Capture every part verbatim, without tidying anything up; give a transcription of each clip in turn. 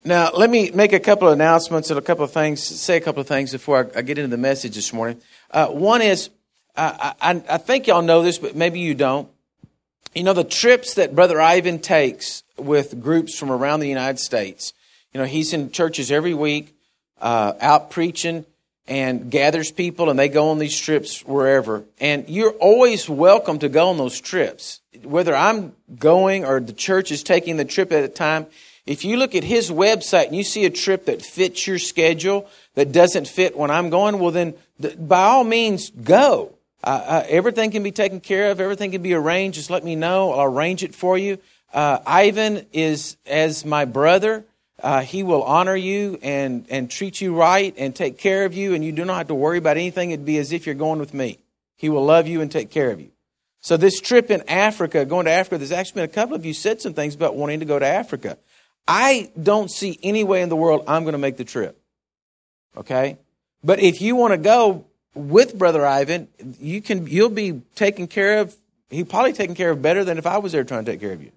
Now, let me make a couple of announcements and a couple of things, say a couple of things before I, I get into the message this morning. Uh, one is, uh, I, I think y'all know this, but maybe you don't. You know, the trips that Brother Ivan takes with groups from around the United States. You know, he's in churches every week, uh, out preaching and gathers people, and they go on these trips wherever. And you're always welcome to go on those trips. Whether I'm going or the church is taking the trip at a time, if you look at his website and you see a trip that fits your schedule, that doesn't fit when I'm going, well then, by all means, go. Uh, uh, everything can be taken care of. Everything can be arranged. Just let me know. I'll arrange it for you. Uh, Ivan is as my brother. Uh, he will honor you and, and treat you right and take care of you, and you do not have to worry about anything. It'd be as if you're going with me. He will love you and take care of you. So this trip in Africa, going to Africa, there's actually been a couple of you said some things about wanting to go to Africa. I don't see any way in the world I'm going to make the trip. Okay? But if you want to go with Brother Ivan, you can, you'll be taken care of. He'll probably taken care of better than if I was there trying to take care of you.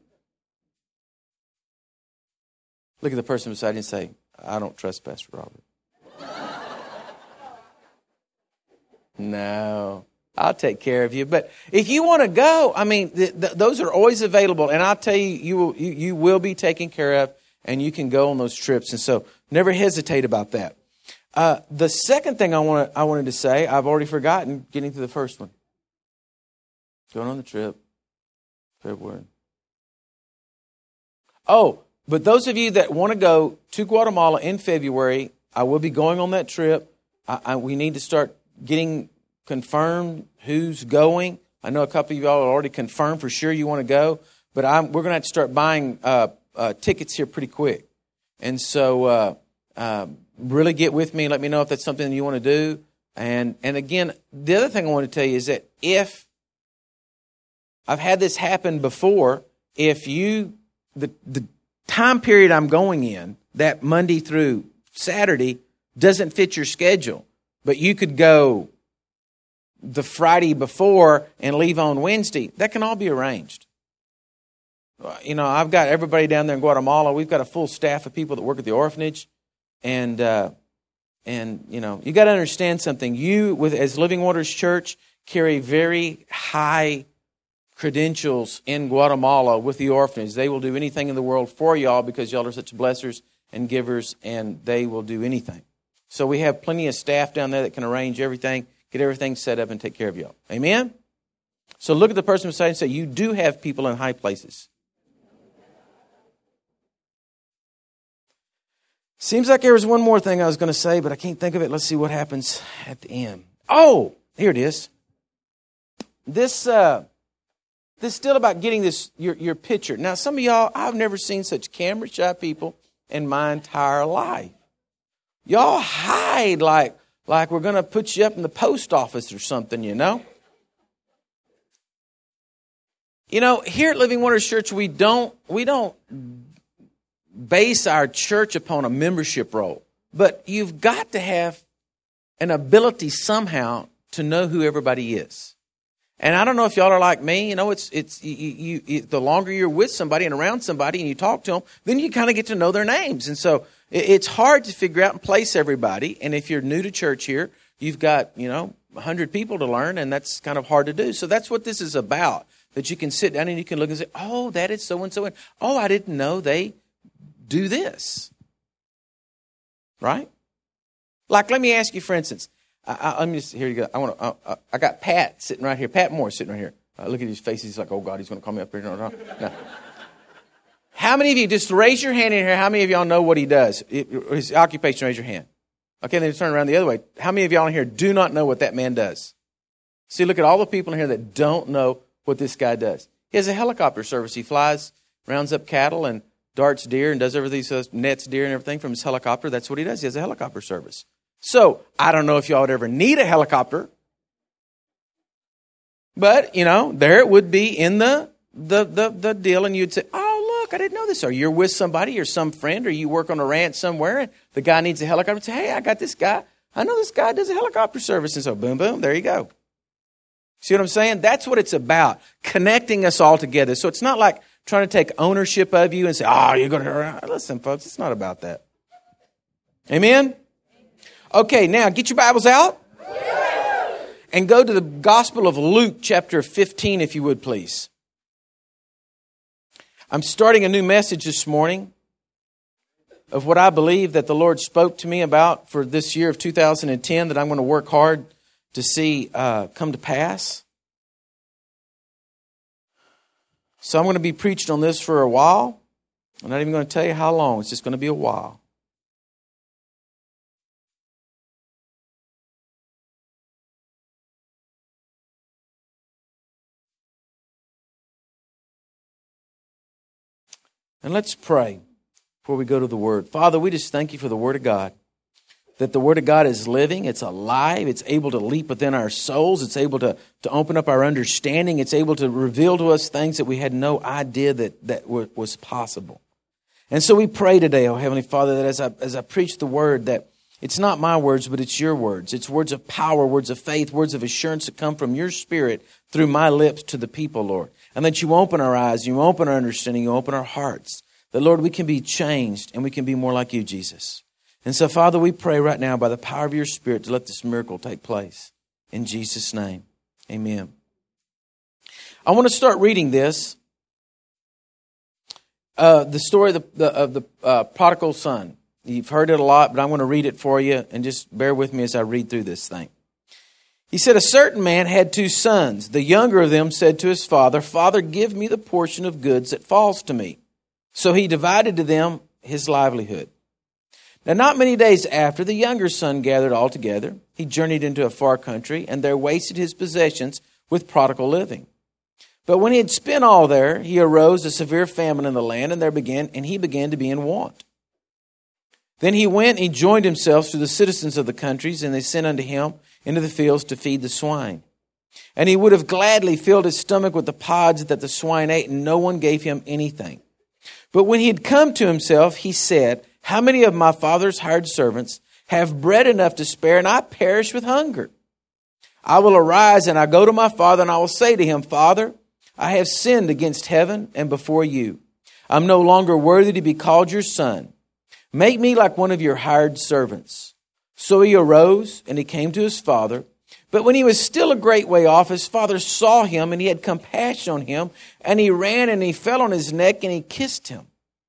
Look at the person beside you and say, I don't trust Pastor Robert. No, I'll take care of you. But if you want to go, I mean, th- th- those are always available. And I'll tell you, you will, you, you will be taken care of, and you can go on those trips. And so never hesitate about that. Uh, the second thing I want I wanted to say, I've already forgotten getting to the first one. Going on the trip, February. Oh, but those of you that want to go to Guatemala in February, I will be going on that trip. I, I, we need to start getting confirmed who's going. I know a couple of y'all are already confirmed for sure you want to go, but I'm, we're going to have to start buying uh, uh, tickets here pretty quick. And so uh, uh, really get with me and let me know if that's something you want to do. And and again, the other thing I want to tell you is that if I've had this happen before, if you the the time period I'm going in, that Monday through Saturday, doesn't fit your schedule, but you could go the Friday before and leave on Wednesday, that can all be arranged. You know, I've got everybody down there in Guatemala. We've got a full staff of people that work at the orphanage. And, uh, and you know, you got to understand something. You, with as Living Waters Church, carry very high credentials in Guatemala with the orphanage. They will do anything in the world for y'all because y'all are such blessers and givers, and they will do anything. So we have plenty of staff down there that can arrange everything, get everything set up, and take care of y'all. Amen? So look at the person beside you and say, you do have people in high places. Seems like there was one more thing I was going to say, but I can't think of it. Let's see what happens at the end. Oh, here it is. This uh, this is still about getting this your, your picture. Now, some of y'all, I've never seen such camera-shy people in my entire life. Y'all hide like, like we're going to put you up in the post office or something, you know? You know, here at Living Waters Church, we don't we don't base our church upon a membership role. But you've got to have an ability somehow to know who everybody is. And I don't know if y'all are like me. You know, it's it's you, you, you, the longer you're with somebody and around somebody and you talk to them, then you kind of get to know their names. And so it, it's hard to figure out and place everybody. And if you're new to church here, you've got, you know, one hundred people to learn, and that's kind of hard to do. So that's what this is about, that you can sit down and you can look and say, oh, that is so-and-so. And oh, I didn't know they do this. Right? Like, let me ask you, for instance, I, I, let me just, here you go. I want to, I, I got Pat sitting right here. Pat Moore sitting right here. Uh, look at his face. He's like, oh, God, he's going to call me up here. No, no, no. How many of you, just raise your hand in here, how many of y'all know what he does? It, his occupation, raise your hand. Okay, then turn around the other way. How many of y'all in here do not know what that man does? See, look at all the people in here that don't know what this guy does. He has a helicopter service. He flies, rounds up cattle and darts deer and does everything, so nets deer and everything from his helicopter. That's what he does. He has a helicopter service. So, I don't know if y'all would ever need a helicopter. But, you know, there it would be in the, the, the, the deal, and you'd say, oh, look, I didn't know this. Or you're with somebody or some friend, or you work on a ranch somewhere, and the guy needs a helicopter. And say, hey, I got this guy. I know this guy does a helicopter service. And so, boom, boom, there you go. See what I'm saying? That's what it's about, connecting us all together. So it's not like trying to take ownership of you and say, oh, you're going to... Listen, folks, it's not about that. Amen? Okay, now get your Bibles out and go to the Gospel of Luke chapter fifteen, if you would, please. I'm starting a new message this morning of what I believe that the Lord spoke to me about for this year of two thousand ten that I'm going to work hard to see uh, come to pass. So I'm going to be preaching on this for a while. I'm not even going to tell you how long. It's just going to be a while. And let's pray before we go to the Word. Father, we just thank you for the Word of God. That the Word of God is living, it's alive, it's able to leap within our souls, it's able to, to open up our understanding, it's able to reveal to us things that we had no idea that, that was possible. And so we pray today, oh Heavenly Father, that as I, as I preach the Word, that it's not my words, but it's your words. It's words of power, words of faith, words of assurance that come from your Spirit through my lips to the people, Lord. And that you open our eyes, you open our understanding, you open our hearts. That, Lord, we can be changed and we can be more like you, Jesus. And so, Father, we pray right now by the power of your Spirit to let this miracle take place. In Jesus' name, amen. I want to start reading this. Uh, the story of the, the, of the uh, prodigal son. You've heard it a lot, but I'm going to read it for you, and just bear with me as I read through this thing. He said, a certain man had two sons. The younger of them said to his father, Father, give me the portion of goods that falls to me. So he divided to them his livelihood. Now, not many days after, the younger son gathered all together. He journeyed into a far country, and there wasted his possessions with prodigal living. But when he had spent all there, he arose a severe famine in the land, and there began, and he began to be in want. Then he went and he joined himself to the citizens of the countries, and they sent unto him into the fields to feed the swine. And he would have gladly filled his stomach with the pods that the swine ate, and no one gave him anything. But when he had come to himself, he said, how many of my father's hired servants have bread enough to spare, and I perish with hunger? I will arise, and I go to my father, and I will say to him, Father, I have sinned against heaven and before you. I'm no longer worthy to be called your son. Make me like one of your hired servants. So he arose, and he came to his father. But when he was still a great way off, his father saw him, and he had compassion on him, and he ran, and he fell on his neck, and he kissed him.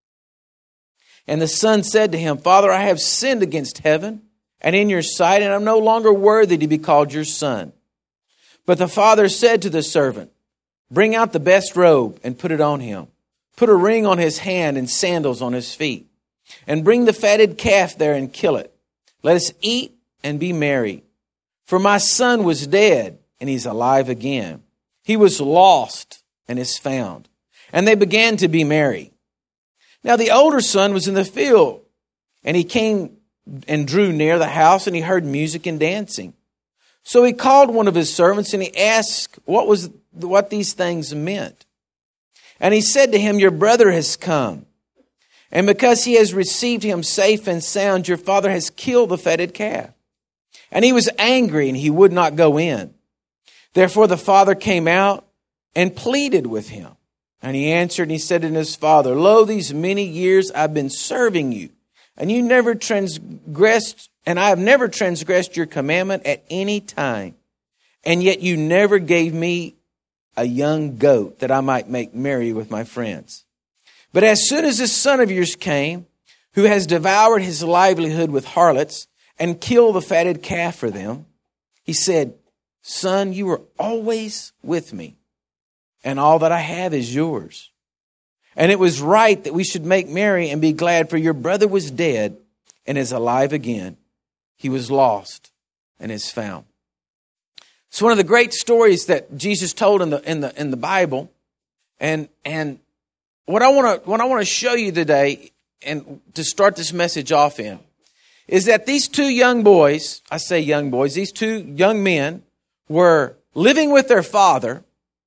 And the son said to him, Father, I have sinned against heaven and in your sight, and I'm no longer worthy to be called your son. But the father said to the servant, bring out the best robe and put it on him. Put a ring on his hand and sandals on his feet. And bring the fatted calf there and kill it. Let us eat and be merry. For my son was dead, and he's alive again. He was lost and is found. And they began to be merry. Now the older son was in the field, and he came and drew near the house, and he heard music and dancing. So he called one of his servants, and he asked what was what these things meant. And he said to him, your brother has come, and because he has received him safe and sound, your father has killed the fatted calf. And he was angry, and he would not go in. Therefore the father came out and pleaded with him. And he answered, and he said to his father, lo, these many years I've been serving you, and you never transgressed, and I have never transgressed your commandment at any time. And yet you never gave me a young goat that I might make merry with my friends. But as soon as this son of yours came, who has devoured his livelihood with harlots and killed the fatted calf for them, he said, son, you were always with me, and all that I have is yours. And it was right that we should make merry and be glad, for your brother was dead and is alive again. He was lost and is found. It's one of the great stories that Jesus told in the in the in the Bible. And and what I want to what I want to show you today, and to start this message off in, is that these two young boys, I say young boys, these two young men were living with their father,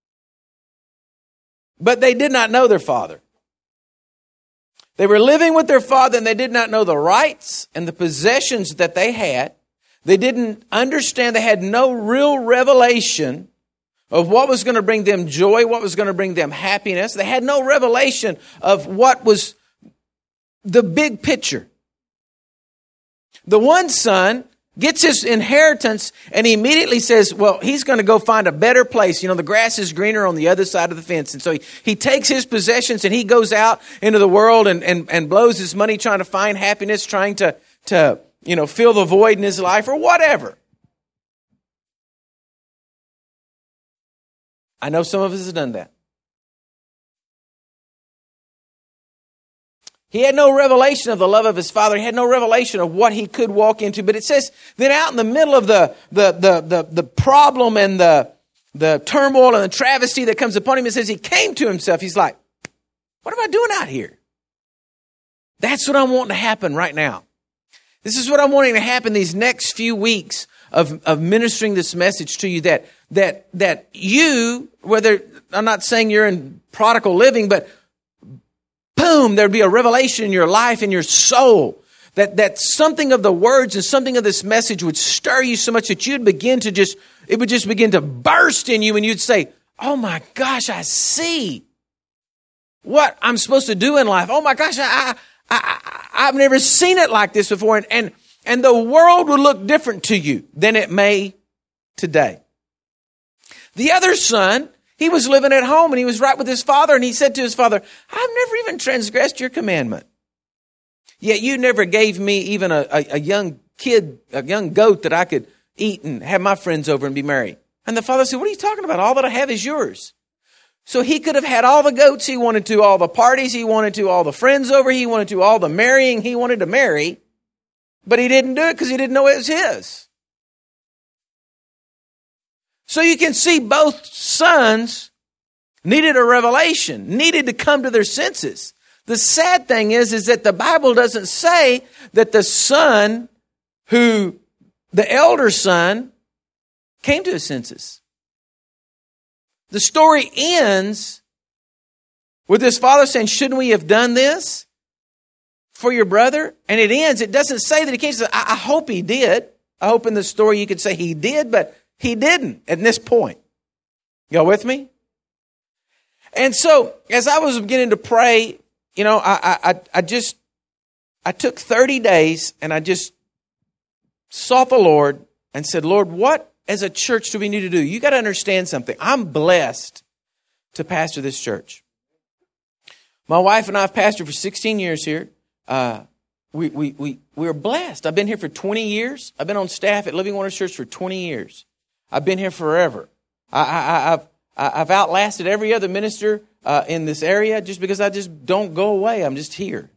but they did not know their father. They were living with their father, and they did not know the rights and the possessions that they had. They didn't understand. They had no real revelation of what was going to bring them joy, what was going to bring them happiness. They had no revelation of what was the big picture. The one son gets his inheritance and he immediately says, well, he's going to go find a better place. You know, the grass is greener on the other side of the fence. And so he, he takes his possessions and he goes out into the world and, and, and blows his money trying to find happiness, trying to, to, you know, fill the void in his life or whatever. I know some of us have done that. He had no revelation of the love of his father. He had no revelation of what he could walk into. But it says that out in the middle of the, the, the, the, the problem and the, the turmoil and the travesty that comes upon him, it says he came to himself. He's like, what am I doing out here? That's what I'm wanting to happen right now. This is what I'm wanting to happen these next few weeks of, of ministering this message to you, that that that you, whether, I'm not saying you're in prodigal living, but boom, there'd be a revelation in your life, in your soul, that, that something of the words and something of this message would stir you so much that you'd begin to just, it would just begin to burst in you and you'd say, oh my gosh, I see what I'm supposed to do in life. Oh my gosh, I, I, I, I've never seen it like this before. And, and, and the world would look different to you than it may today. The other son, he was living at home and he was right with his father, and he said to his father, I've never even transgressed your commandment. Yet you never gave me even a, a, a young kid, a young goat that I could eat and have my friends over and be merry. And the father said, what are you talking about? All that I have is yours. So he could have had all the goats he wanted to, all the parties he wanted to, all the friends over he wanted to, all the marrying he wanted to marry. But he didn't do it because he didn't know it was his. So you can see both sons needed a revelation, needed to come to their senses. The sad thing is, is that the Bible doesn't say that the son who, the elder son, came to his senses. The story ends with his father saying, shouldn't we have done this for your brother? And it ends, it doesn't say that he came. I, I hope he did. I hope in the story you could say he did, but he didn't at this point. Y'all with me? And so, as I was beginning to pray, you know, I, I, I just, I took thirty days and I just sought the Lord and said, Lord, what as a church do we need to do? You got to understand something. I'm blessed to pastor this church. My wife and I have pastored for sixteen years here. Uh, we, we, we, we're blessed. I've been here for twenty years. I've been on staff at Living Waters Church for twenty years. I've been here forever. I, I, I've, I've outlasted every other minister uh, in this area just because I just don't go away. I'm just here.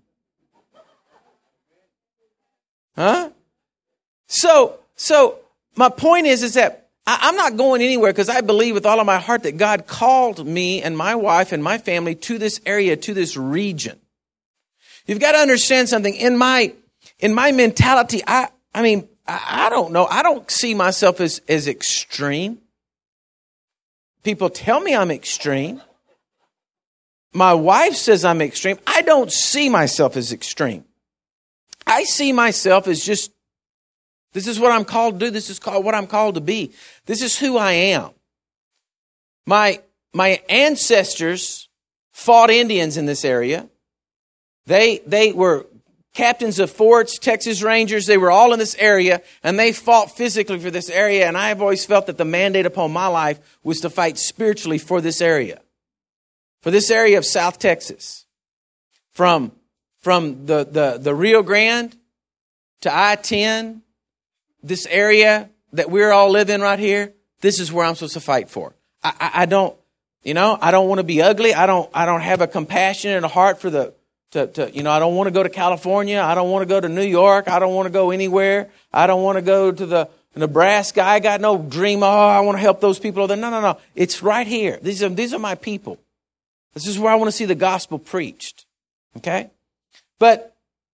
Huh? So, so my point is, is that I, I'm not going anywhere because I believe with all of my heart that God called me and my wife and my family to this area, to this region. You've got to understand something. In my, in my mentality, I, I mean, I don't know. I don't see myself as, as extreme. People tell me I'm extreme. My wife says I'm extreme. I don't see myself as extreme. I see myself as just, this is what I'm called to do. This is called what I'm called to be. This is who I am. My, my ancestors fought Indians in this area. They, they were captains of forts, Texas Rangers, they were all in this area, and they fought physically for this area. And I have always felt that the mandate upon my life was to fight spiritually for this area, for this area of South Texas. From, from the, the, the Rio Grande to I ten, this area that we're all living right here, this is where I'm supposed to fight for. I, I, I don't, you know, I don't want to be ugly. I don't, I don't have a compassion and a heart for the, To, to, you know, I don't want to go to California. I don't want to go to New York. I don't want to go anywhere. I don't want to go to the Nebraska. I got no dream. Oh, I want to help those people. No, no, no. It's right here. These are, these are my people. This is where I want to see the gospel preached. Okay? But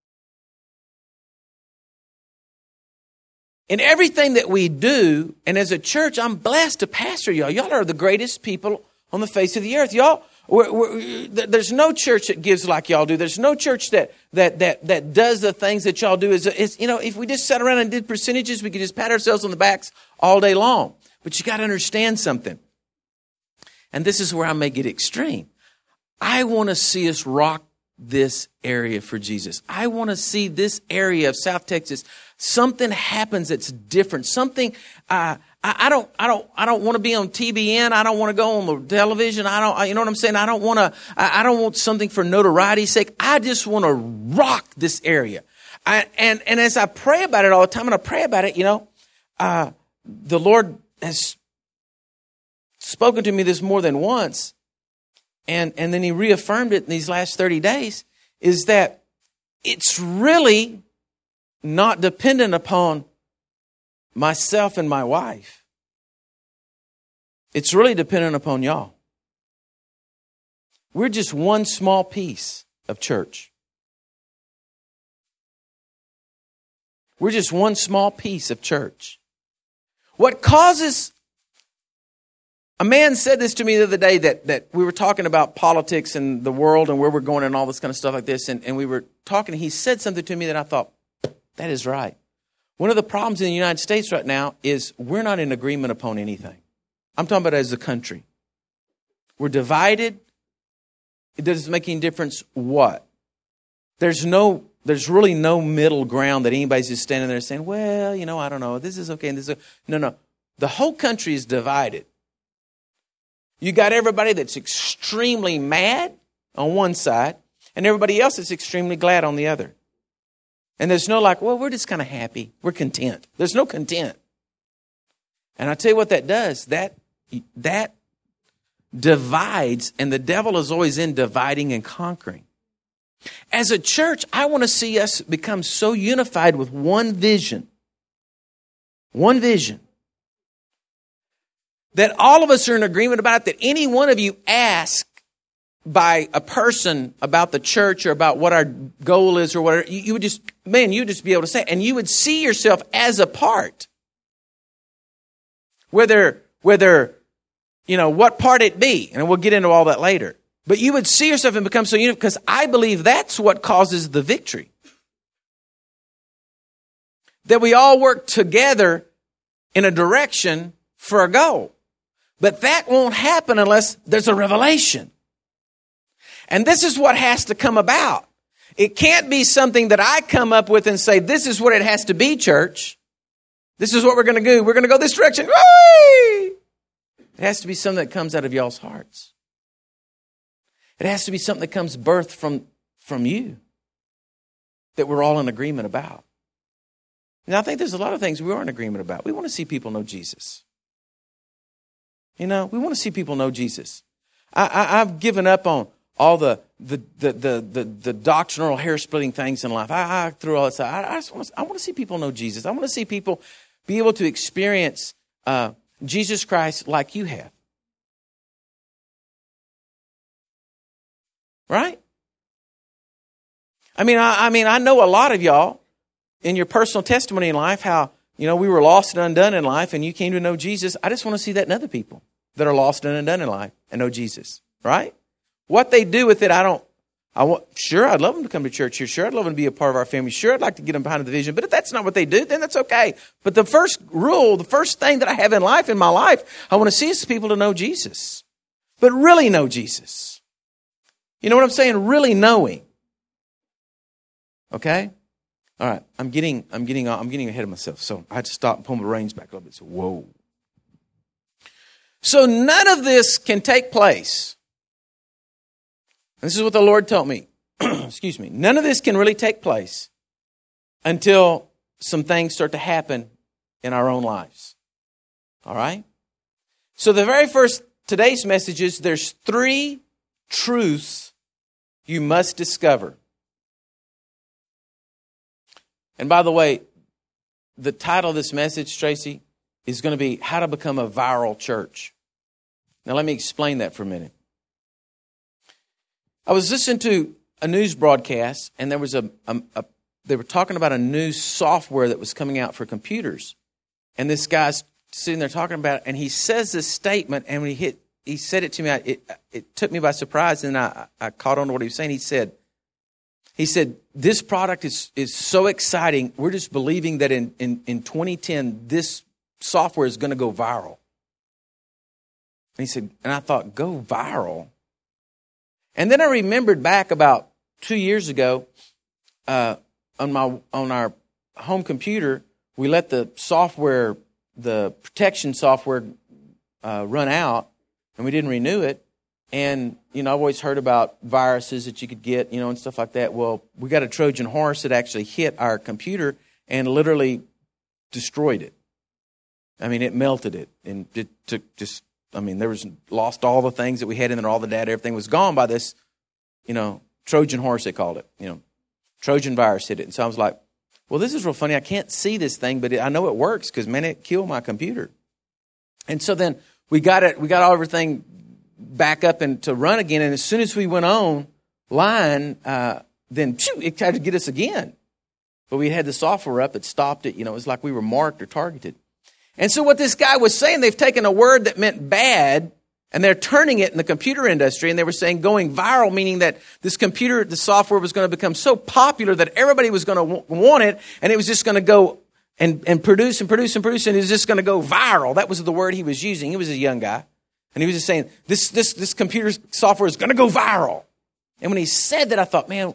in everything that we do, and as a church, I'm blessed to pastor y'all. Y'all are the greatest people on the face of the earth. Y'all, We're, we're, there's no church that gives like y'all do. There's no church that that that that does the things that y'all do. Is is you know, if we just sat around and did percentages, we could just pat ourselves on the backs all day long. But you got to understand something. and this is where I may get extreme, I want to see us rock this area for Jesus. I want to see this area of South Texas. Something happens that's different. Something uh, I, I don't, I don't, I don't want to be on T B N. I don't want to go on the television. I don't, you know what I'm saying? I don't want to. I, I don't want something for notoriety's sake. I just want to rock this area. I, and and as I pray about it all the time, and I pray about it, you know, uh, the Lord has spoken to me this more than once. And and then he reaffirmed it in these last thirty days, is that it's really not dependent upon myself and my wife. It's really dependent upon y'all. We're just one small piece of church. We're just one small piece of church. What causes... A man said this to me the other day, that, that we were talking about politics and the world and where we're going and all this kind of stuff like this. And, and we were talking, he said something to me that I thought, that is right. One of the problems in the United States right now is we're not in agreement upon anything. I'm talking about as a country. We're divided. It doesn't make any difference what. There's no, there's really no middle ground that anybody's just standing there saying, well, you know, I don't know, this is okay and this is okay. No, no. The whole country is divided. You got everybody that's extremely mad on one side and everybody else that's extremely glad on the other. And there's no like, well, we're just kind of happy. We're content. There's no content. And I tell you what that does. That, that divides, and the devil is always in dividing and conquering. As a church, I want to see us become so unified with one vision. One vision. That all of us are in agreement about it, that any one of you ask by a person about the church or about what our goal is or whatever, you, you would just, man, you would just be able to say, and you would see yourself as a part. Whether, whether, you know, what part it be, and we'll get into all that later. But you would see yourself and become so unified, because I believe that's what causes the victory. That we all work together in a direction for a goal. But that won't happen unless there's a revelation. And this is what has to come about. It can't be something that I come up with and say, this is what it has to be, church. This is what we're going to do. We're going to go this direction. Whee! It has to be something that comes out of y'all's hearts. It has to be something that comes birthed from, from you. That we're all in agreement about. Now, I think there's a lot of things we are in agreement about. We want to see people know Jesus. You know, we want to see people know Jesus. I, I, I've given up on all the the the the the, the doctrinal hair splitting things in life. I, I threw all that stuff. I, I just want to. I want to see people know Jesus. I want to see people be able to experience uh, Jesus Christ like you have. Right? I mean, I, I mean, I know a lot of y'all in your personal testimony in life how, you know, we were lost and undone in life and you came to know Jesus. I just want to see that in other people that are lost and undone in life and know Jesus, right? What they do with it, I don't, I want, sure, I'd love them to come to church here. Sure, I'd love them to be a part of our family. Sure, I'd like to get them behind the vision. But if that's not what they do, then that's okay. But the first rule, the first thing that I have in life, in my life, I want to see is people to know Jesus. But really know Jesus. You know what I'm saying? Really knowing. Okay? All right, I'm getting, I'm getting, I'm getting ahead of myself. So I had to stop and pull my reins back a little bit. So whoa. So none of this can take place. This is what the Lord told me. Excuse me. None of this can really take place until some things start to happen in our own lives. All right. So the very first today's message is there's three truths you must discover. And by the way, the title of this message, Tracy, is going to be How to Become a Viral Church. Now, let me explain that for a minute. I was listening to a news broadcast, and there was a, a, a they were talking about a new software that was coming out for computers. And this guy's sitting there talking about it, and he says this statement, and when he hit, he said it to me, I, it, it took me by surprise, and I, I caught on to what he was saying. He said, He said, this product is, is so exciting. We're just believing that in, in, in twenty ten, this software is going to go viral. he said, and I thought, go viral. And then I remembered back about two years ago, uh, on my on our home computer, we let the software, the protection software, uh, run out, and we didn't renew it. And you know, I've always heard about viruses that you could get, you know, and stuff like that. Well, we got a Trojan horse that actually hit our computer and literally destroyed it. I mean, it melted it, and it took just. I mean, there was lost all the things that we had in there, all the data, everything was gone by this, you know, Trojan horse, they called it, you know, Trojan virus hit it. And so I was like, well, this is real funny. I can't see this thing, but it, I know it works because, man, it killed my computer. And so then we got it, we got all everything back up and to run again. And as soon as we went online, uh, then phew, it tried to get us again. But we had the software up, it stopped it. You know, it was like we were marked or targeted. And so what this guy was saying, they've taken a word that meant bad, and they're turning it in the computer industry, and they were saying going viral, meaning that this computer, the software was going to become so popular that everybody was going to w- want it, and it was just going to go and, and produce and produce and produce, and it was just going to go viral. That was the word he was using. He was a young guy, and he was just saying, this, this, this computer software is going to go viral. And when he said that, I thought, man,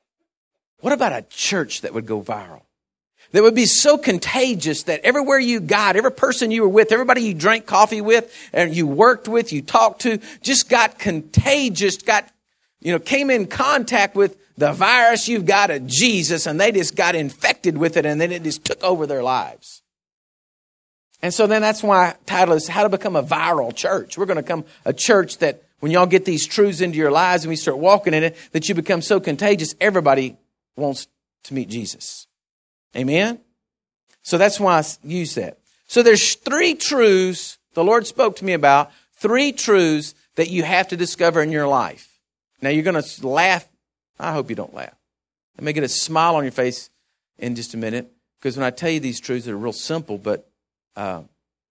what about a church that would go viral? That would be so contagious that everywhere you got, every person you were with, everybody you drank coffee with, and you worked with, you talked to, just got contagious, got, you know, came in contact with the virus you've got of Jesus, and they just got infected with it, and then it just took over their lives. And so then that's why the title is How to Become a Viral Church. We're going to become a church that when y'all get these truths into your lives and we start walking in it, that you become so contagious, everybody wants to meet Jesus. Amen? So that's why I use that. So there's three truths the Lord spoke to me about, three truths that you have to discover in your life. Now you're going to laugh. I hope you don't laugh. I may get a smile on your face in just a minute, because when I tell you these truths, they're real simple, but uh,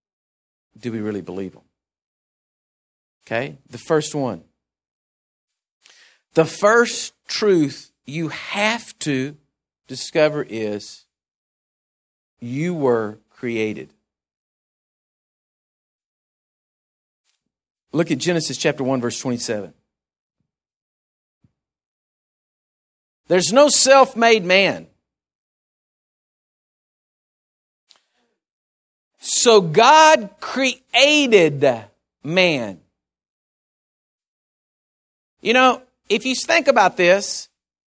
do we really believe them? Okay? The first one. The first truth you have to discover is you were created. Look at Genesis chapter one, verse twenty-seven. There's no self-made man. So God created man. You know, if you think about this,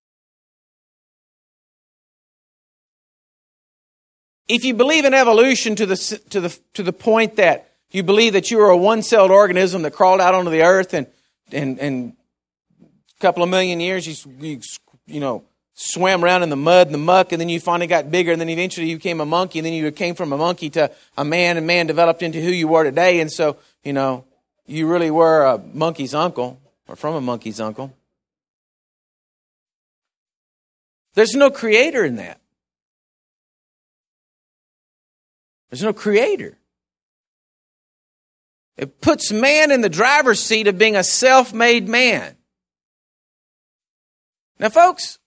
if you believe in evolution to the to the to the point that you believe that you were a one-celled organism that crawled out onto the earth, and and and a couple of million years you you, you know swam around in the mud and the muck, and then you finally got bigger, and then eventually you became a monkey, and then you came from a monkey to a man, and man developed into who you are today, and so you know you really were a monkey's uncle, or from a monkey's uncle. There's no creator in that. There's no creator. It puts man in the driver's seat of being a self-made man. Now, folks,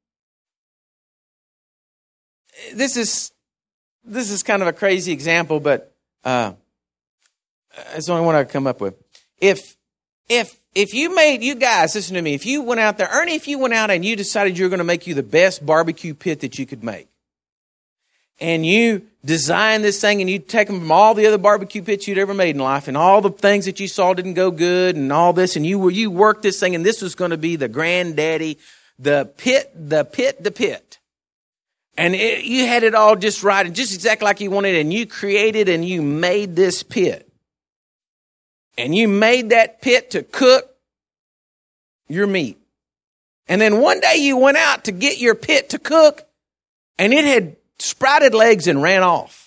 this is this is kind of a crazy example, but uh, it's the only one I could come up with. If if if you made you guys listen to me, if you went out there, Ernie, if you went out and you decided you were going to make you the best barbecue pit that you could make, and you designed this thing, and you take them from all the other barbecue pits you'd ever made in life, and all the things that you saw didn't go good, and all this, and you were you worked this thing, and this was going to be the granddaddy, the pit, the pit, the pit, and it, you had it all just right and just exactly like you wanted, and you created and you made this pit, and you made that pit to cook your meat, and then one day you went out to get your pit to cook, and it had sprouted legs and ran off.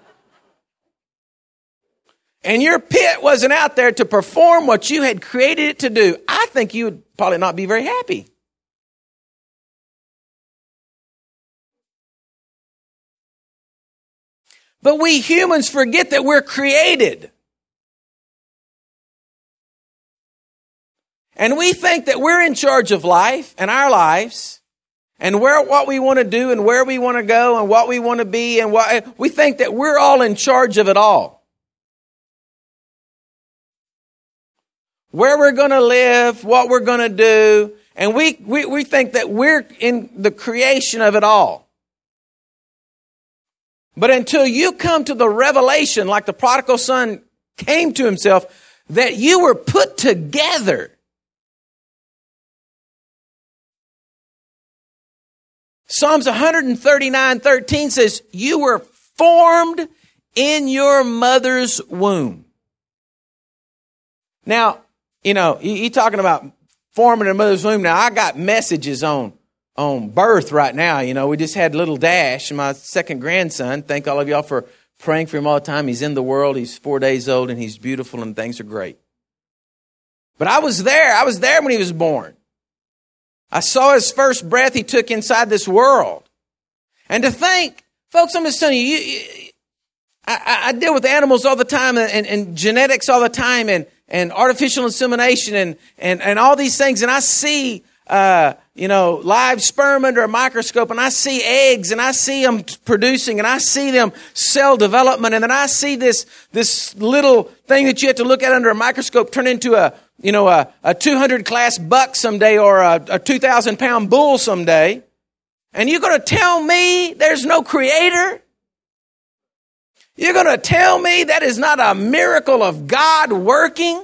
And your pit wasn't out there to perform what you had created it to do. I think you would probably not be very happy. But we humans forget that we're created. And we think that we're in charge of life and our lives, and where what we want to do and where we want to go and what we want to be, and what we think that we're all in charge of it all. where we're going to live, what we're going to do. And we, we, we think that we're in the creation of it all. But until you come to the revelation, like the prodigal son came to himself, that you were put together. Psalms one thirty-nine thirteen says, you were formed in your mother's womb. Now, you know, you, you talking about forming in a mother's womb. Now, I got messages on, on birth right now. You know, we just had little Dash, my second grandson. Thank all of y'all for praying for him all the time. He's in the world. He's four days old and he's beautiful and things are great. But I was there. I was there when he was born. I saw his first breath he took inside this world. And to think, folks, I'm just telling you, you, you I, I deal with animals all the time and, and, and genetics all the time and, and artificial insemination and, and, and all these things. And I see, uh, you know, live sperm under a microscope and I see eggs and I see them producing and I see them cell development. And then I see this, this little thing that you have to look at under a microscope turn into a, you know, a, a two hundred class buck someday or a, a two thousand pound bull someday. And you're going to tell me there's no creator? You're going to tell me that is not a miracle of God working?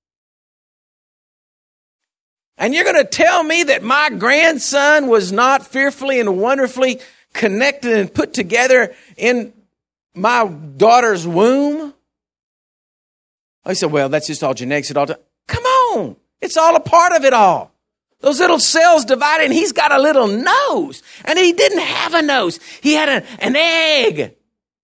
And you're going to tell me that my grandson was not fearfully and wonderfully connected and put together in my daughter's womb? I said, well, that's just all genetics. It all. Come on. It's all a part of it all. Those little cells divided and he's got a little nose. And he didn't have a nose. He had a, an egg.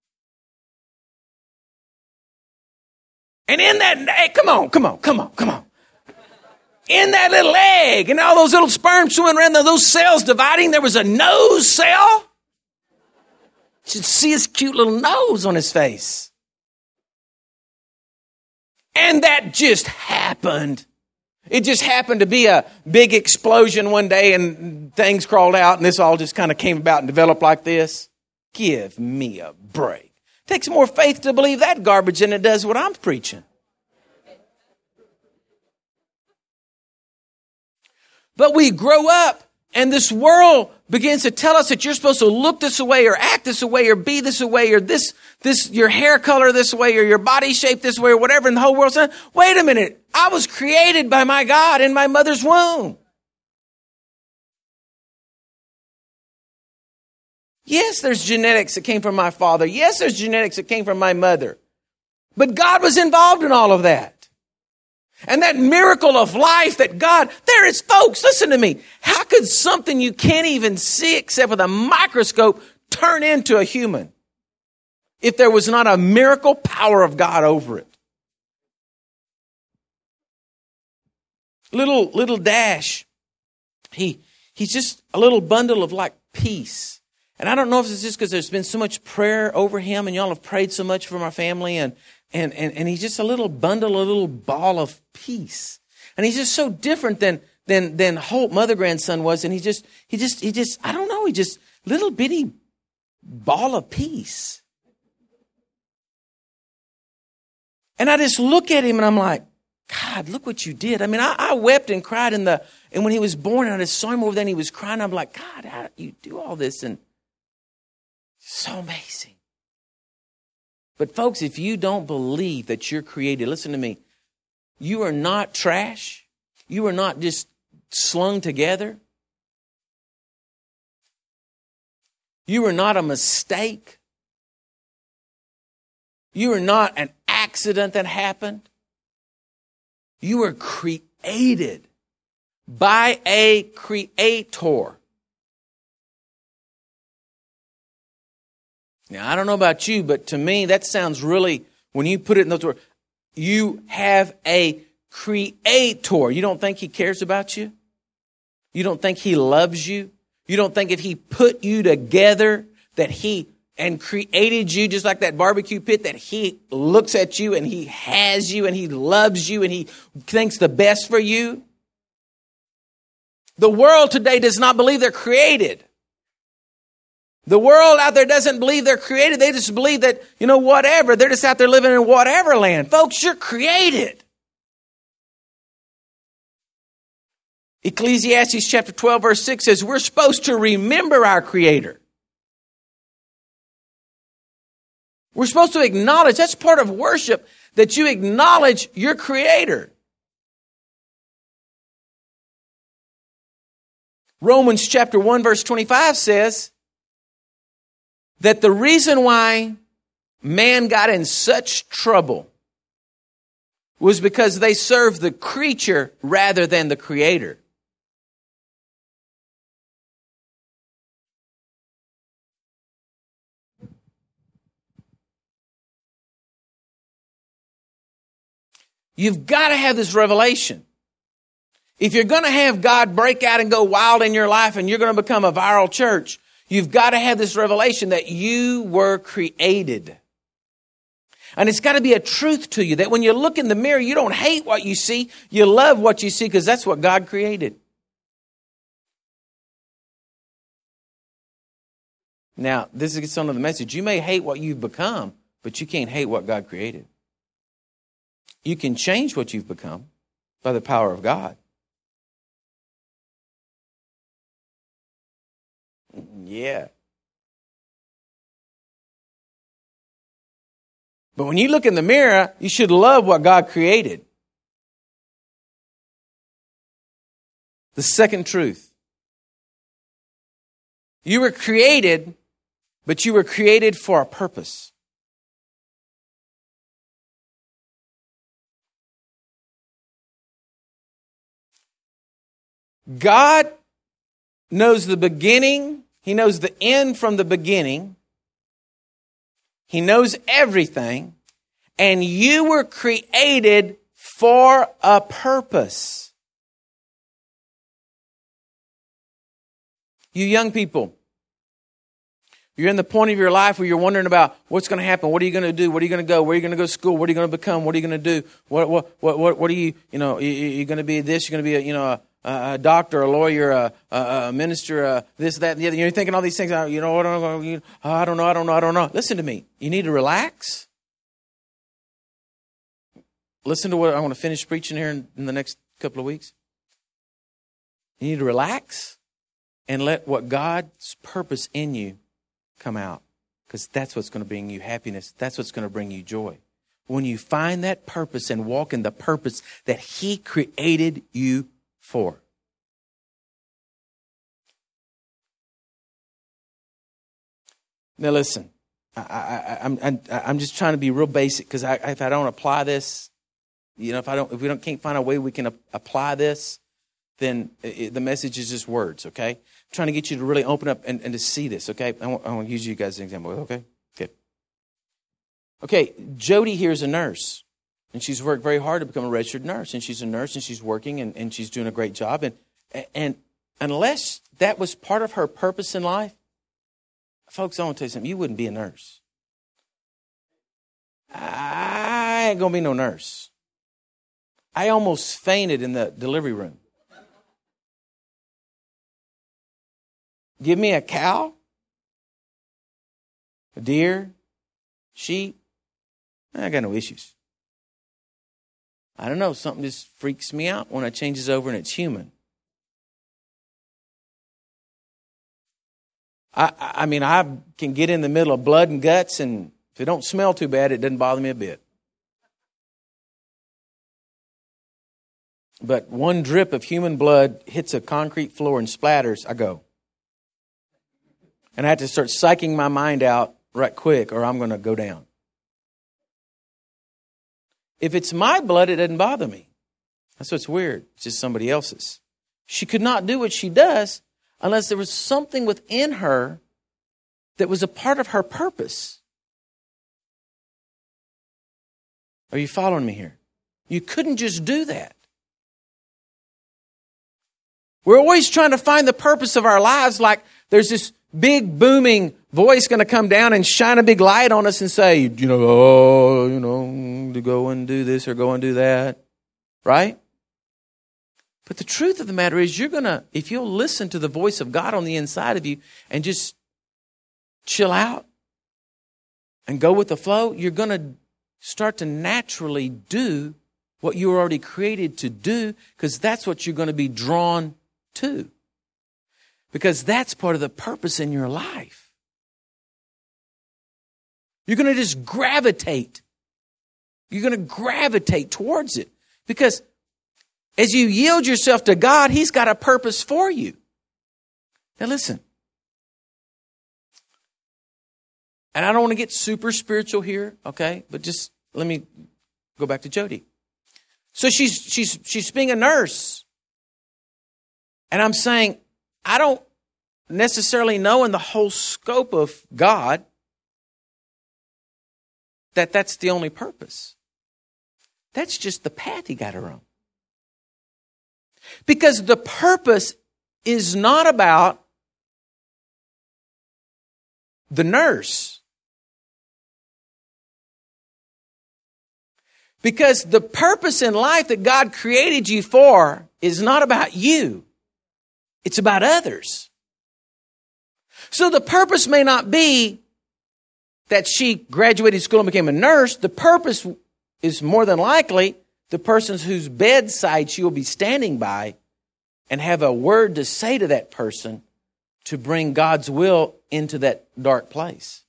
And in that, hey, come on, come on, come on, come on. In that little egg and all those little sperm swimming around, those cells dividing, there was a nose cell. You should see his cute little nose on his face. And that just happened. It just happened to be a big explosion one day and things crawled out and this all just kind of came about and developed like this. Give me a break. It takes more faith to believe that garbage than it does what I'm preaching. But we grow up and this world begins to tell us that you're supposed to look this way or act this way or be this way or this, this, your hair color this way or your body shape this way or whatever. And the whole world says, wait a minute. I was created by my God in my mother's womb. Yes, there's genetics that came from my father. Yes, there's genetics that came from my mother. But God was involved in all of that. And that miracle of life that God, there is, folks, listen to me. How could something you can't even see except with a microscope turn into a human if there was not a miracle power of God over it? Little, little Dash, he, he's just a little bundle of like peace. And I don't know if it's just because there's been so much prayer over him and y'all have prayed so much for my family and And, and, and he's just a little bundle, a little ball of peace. And he's just so different than, than, than Holt, mother grandson was. And he just, he just, he just, I don't know, he just little bitty ball of peace. And I just look at him and I'm like, God, look what you did. I mean, I, I wept and cried in the, and when he was born and I just saw him over there and he was crying, I'm like, God, how do you do all this? And so amazing. But folks, if you don't believe that you're created, listen to me. You are not trash. You are not just slung together. You are not a mistake. You are not an accident that happened. You are created by a creator. Now, I don't know about you, but to me, that sounds really, when you put it in those words, you have a creator. You don't think he cares about you? You don't think he loves you? You don't think if he put you together that he, and created you just like that barbecue pit, that he looks at you and he has you and he loves you and he thinks the best for you? The world today does not believe they're created. The world out there doesn't believe they're created. They just believe that, you know, whatever. They're just out there living in whatever land. Folks, you're created. Ecclesiastes chapter twelve, verse six says we're supposed to remember our Creator. We're supposed to acknowledge, that's part of worship, that you acknowledge your Creator. Romans chapter one, verse twenty-five says that the reason why man got in such trouble was because they served the creature rather than the Creator. You've got to have this revelation. If you're going to have God break out and go wild in your life and you're going to become a viral church, you've got to have this revelation that you were created. And it's got to be a truth to you that when you look in the mirror, you don't hate what you see. You love what you see because that's what God created. Now, this gets on to the message. You may hate what you've become, but you can't hate what God created. You can change what you've become by the power of God. Yeah. But when you look in the mirror, you should love what God created. The second truth. You were created, but you were created for a purpose. God knows the beginning. He knows the end from the beginning. He knows everything. And you were created for a purpose. You young people, you're in the point of your life where you're wondering about what's going to happen. What are you going to do? What are you going to go? Where are you going to go to school? What are you going to become? What are you going to do? What what what what, what are you, you know, you, you're going to be this, you're going to be a, you know, a, a doctor, a lawyer, a, a, a minister, a this, that, and the other. You're thinking all these things. You know, I don't know, I don't know, I don't know, I don't know. Listen to me. You need to relax. Listen to what I want to finish preaching here in, in the next couple of weeks. You need to relax and let what God's purpose in you come out, because that's what's going to bring you happiness. That's what's going to bring you joy. When you find that purpose and walk in the purpose that He created you for. Now listen, I, I, I'm, I'm I'm just trying to be real basic, because I, if I don't apply this, you know, if I don't, if we don't can't find a way we can a, apply this, then it, the message is just words. Okay, I'm trying to get you to really open up and, and to see this. Okay, I want, I want to use you guys as an example. Okay, okay, okay. Jody here is a nurse. And she's worked very hard to become a registered nurse. And she's a nurse and she's working and, and she's doing a great job. And, and unless that was part of her purpose in life, folks, I want to tell you something. You wouldn't be a nurse. I ain't going to be no nurse. I almost fainted in the delivery room. Give me a cow, a deer, sheep. I got no issues. I don't know, something just freaks me out when it changes over and it's human. I, I mean, I can get in the middle of blood and guts, and if it don't smell too bad, it doesn't bother me a bit. But one drip of human blood hits a concrete floor and splatters, I go. And I have to start psyching my mind out right quick, or I'm going to go down. If it's my blood, it doesn't bother me. That's what's weird. It's just somebody else's. She could not do what she does unless there was something within her that was a part of her purpose. Are you following me here? You couldn't just do that. We're always trying to find the purpose of our lives, like there's this big booming voice going to come down and shine a big light on us and say, you know, oh, you know, to go and do this or go and do that. Right? But the truth of the matter is, you're going to, if you'll listen to the voice of God on the inside of you and just chill out and go with the flow, you're going to start to naturally do what you were already created to do, because that's what you're going to be drawn to. Because that's part of the purpose in your life. You're going to just gravitate. You're going to gravitate towards it. Because as you yield yourself to God, He's got a purpose for you. Now listen. And I don't want to get super spiritual here, okay? But just let me go back to Jody. So she's she's she's being a nurse. And I'm saying, I don't necessarily know in the whole scope of God that that's the only purpose. That's just the path He got her on. Because the purpose is not about the nurse. Because the purpose in life that God created you for is not about you. It's about others. So the purpose may not be that she graduated school and became a nurse. The purpose is more than likely the person whose bedside she will be standing by and have a word to say to that person to bring God's will into that dark place.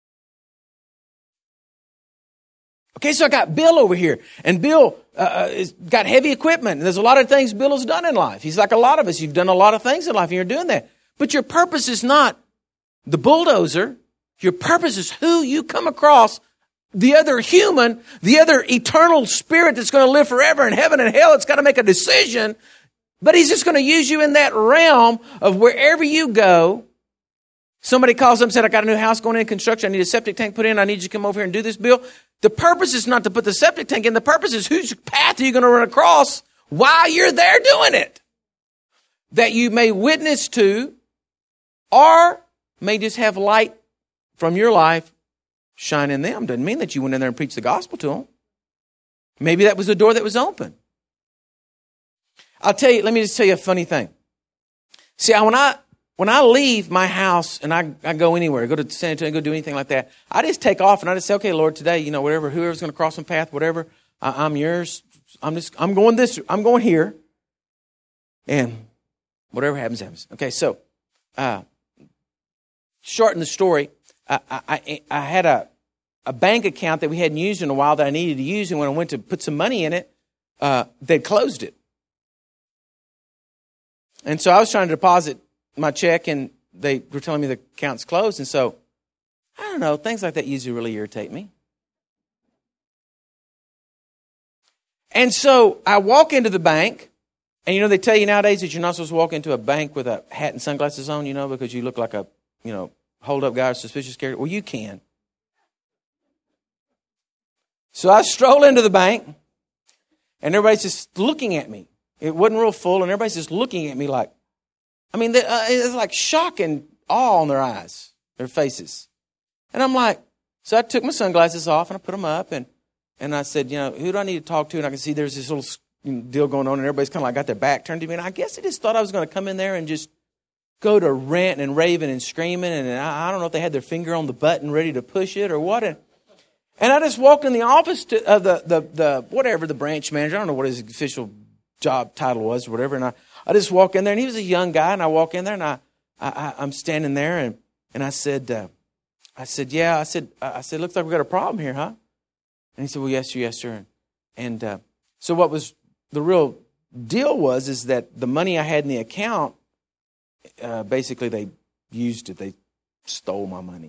Okay, so I got Bill over here, and Bill uh, has got heavy equipment. And there's a lot of things Bill has done in life. He's like a lot of us. You've done a lot of things in life, and you're doing that. But your purpose is not the bulldozer. Your purpose is who you come across, the other human, the other eternal spirit that's going to live forever in heaven and hell. It's got to make a decision. But He's just going to use you in that realm of wherever you go. Somebody calls up and said, I got a new house going in construction. I need a septic tank put in. I need you to come over here and do this, Bill. The purpose is not to put the septic tank in. The purpose is whose path are you going to run across while you're there doing it? That you may witness to or may just have light from your life shine in them. Doesn't mean that you went in there and preached the gospel to them. Maybe that was the door that was open. I'll tell you, let me just tell you a funny thing. See, when I when I leave my house and I, I go anywhere, go to San Antonio, go do anything like that, I just take off and I just say, okay, Lord, today, you know, whatever, whoever's going to cross my path, whatever, I, I'm yours. I'm just, I'm going this, I'm going here. And whatever happens, happens. Okay, so, uh, shorten the story. I, I, I had a, a bank account that we hadn't used in a while that I needed to use. And when I went to put some money in it, uh, they closed it. And so I was trying to deposit my check and they were telling me the account's closed. And so, I don't know, things like that usually really irritate me. And so I walk into the bank, and you know, they tell you nowadays that you're not supposed to walk into a bank with a hat and sunglasses on, you know, because you look like a, you know, hold-up guy or suspicious character. Well, you can. So I stroll into the bank, and everybody's just looking at me. It wasn't real full, and everybody's just looking at me like, I mean, they, uh, it's like shock and awe on their eyes, their faces. And I'm like, so I took my sunglasses off, and I put them up, and, and I said, you know, who do I need to talk to? And I can see there's this little deal going on, and everybody's kind of like got their back turned to me. And I guess they just thought I was going to come in there and just go to ranting and raving and screaming, and I, I don't know if they had their finger on the button ready to push it or what. And, and I just walked in the office to uh, the, the, the, whatever, the branch manager. I don't know what his official job title was or whatever. And I, I just walk in there, and he was a young guy, and I walk in there, and I, I, I'm standing there, and, and I said, uh, I said, yeah, I said, I said, looks like we got a problem here, huh? And he said, well, yes, sir, yes, sir. And, and uh, so what was the real deal was, is that the money I had in the account, uh, basically they used it. They stole my money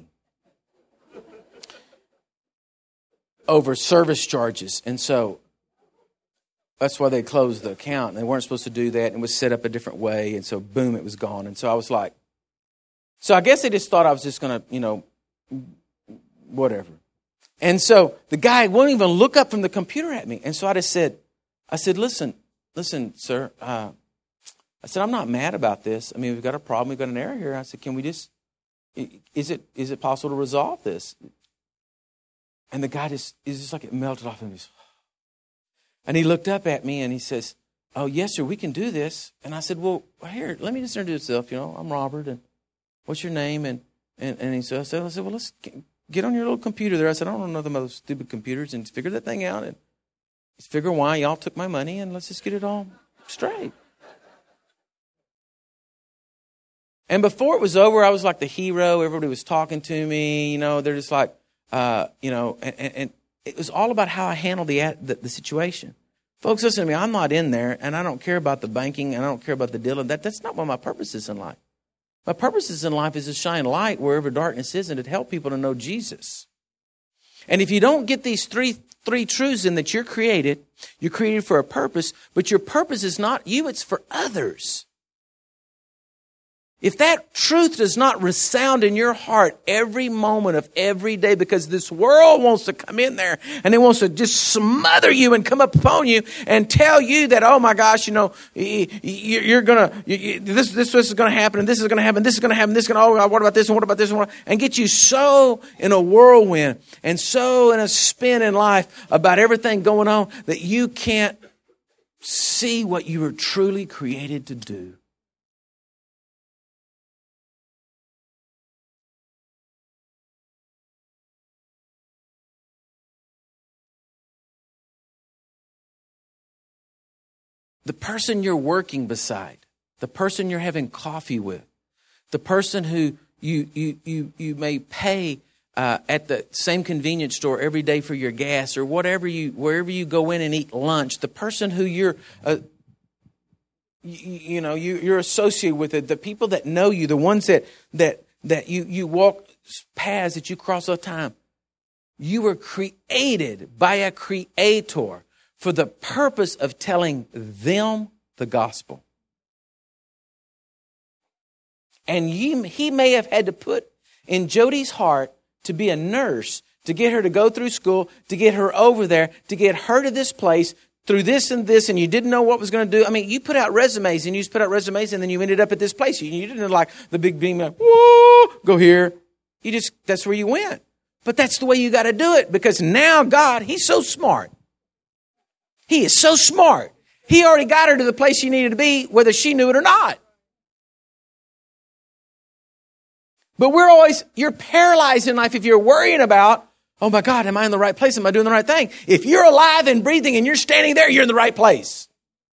over service charges. And so that's why they closed the account. They weren't supposed to do that, and it was set up a different way. And so, boom, it was gone. And so I was like, so I guess they just thought I was just going to, you know, whatever. And so the guy won't even look up from the computer at me. And so I just said, I said, listen, listen, sir. Uh, I said, I'm not mad about this. I mean, we've got a problem. We've got an error here. I said, can we just, is it is it possible to resolve this? And the guy just, is just like it melted off him. And he looked up at me and he says, oh, yes, sir, we can do this. And I said, well, here, let me just introduce yourself. You know, I'm Robert, and what's your name? And and, and he said, I said, I said, well, let's get on your little computer there. I said, I don't know the most stupid computers, and figure that thing out. And figure why y'all took my money and let's just get it all straight. And before it was over, I was like the hero. Everybody was talking to me. You know, they're just like, uh, you know, and, and it was all about how I handled the, the the situation. Folks, listen to me. I'm not in there, and I don't care about the banking, and I don't care about the dealing. That that's not what my purpose is in life. My purpose is in life is to shine light wherever darkness is, and to help people to know Jesus. And if you don't get these three three truths in that you're created, you're created for a purpose, but your purpose is not you; it's for others. If that truth does not resound in your heart every moment of every day, because this world wants to come in there and it wants to just smother you and come up upon you and tell you that, oh my gosh, you know, you're going to, this, this, this is going to happen and this is going to happen, this is going to happen, this is going to, oh God, what about this and what about this and what, and get you so in a whirlwind and so in a spin in life about everything going on that you can't see what you were truly created to do. The person you're working beside, the person you're having coffee with, the person who you you you you may pay uh, at the same convenience store every day for your gas or whatever you wherever you go in and eat lunch, the person who you're uh, you, you know you you're associated with it, the people that know you, the ones that that that you you walk paths that you cross all the time. You were created by a creator for the purpose of telling them the gospel. And you, he may have had to put in Jody's heart to be a nurse, to get her to go through school, to get her over there, to get her to this place through this and this, and you didn't know what was going to do. I mean, you put out resumes, and you just put out resumes, and then you ended up at this place. You, you didn't like the big beam, like, whoa, go here. You just, that's where you went. But that's the way you got to do it, because now God, He's so smart. He is so smart. He already got her to the place she needed to be, whether she knew it or not. But we're always, you're paralyzed in life if you're worrying about, oh my God, am I in the right place? Am I doing the right thing? If you're alive and breathing and you're standing there, you're in the right place.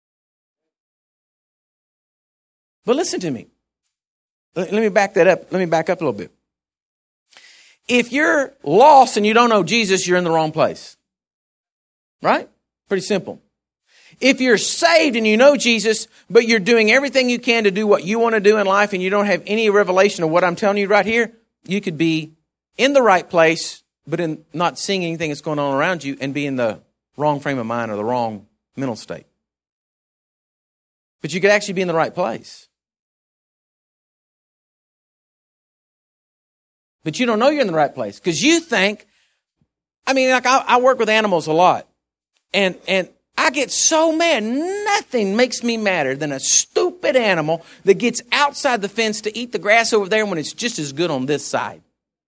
But listen to me. Let me back that up. Let me back up a little bit. If you're lost and you don't know Jesus, you're in the wrong place. Right? Pretty simple. If you're saved and you know Jesus, but you're doing everything you can to do what you want to do in life and you don't have any revelation of what I'm telling you right here, you could be in the right place, but in not seeing anything that's going on around you and be in the wrong frame of mind or the wrong mental state. But you could actually be in the right place. But you don't know you're in the right place because you think, I mean, like I, I work with animals a lot. And and I get so mad. Nothing makes me madder than a stupid animal that gets outside the fence to eat the grass over there when it's just as good on this side.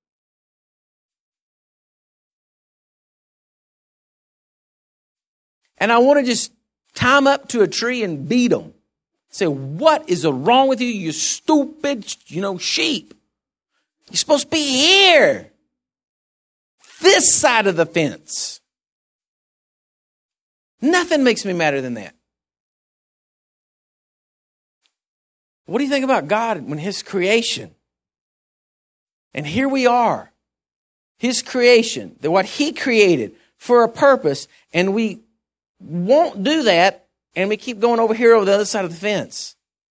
And I want to just tie them up to a tree and beat them. Say, what is wrong with you, you stupid, you know, sheep? You're supposed to be here. This side of the fence. Nothing makes me madder than that. What do you think about God when His creation? And here we are. His creation, that what He created for a purpose, and we won't do that, and we keep going over here over the other side of the fence.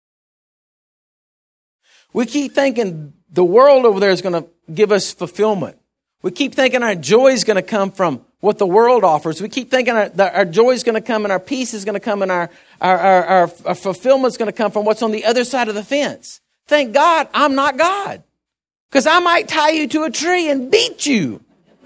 We keep thinking the world over there is going to give us fulfillment. We keep thinking our joy is going to come from what the world offers. We keep thinking our, our joy is going to come and our peace is going to come and our, our, our, our, our fulfillment is going to come from what's on the other side of the fence. Thank God I'm not God. Because I might tie you to a tree and beat you.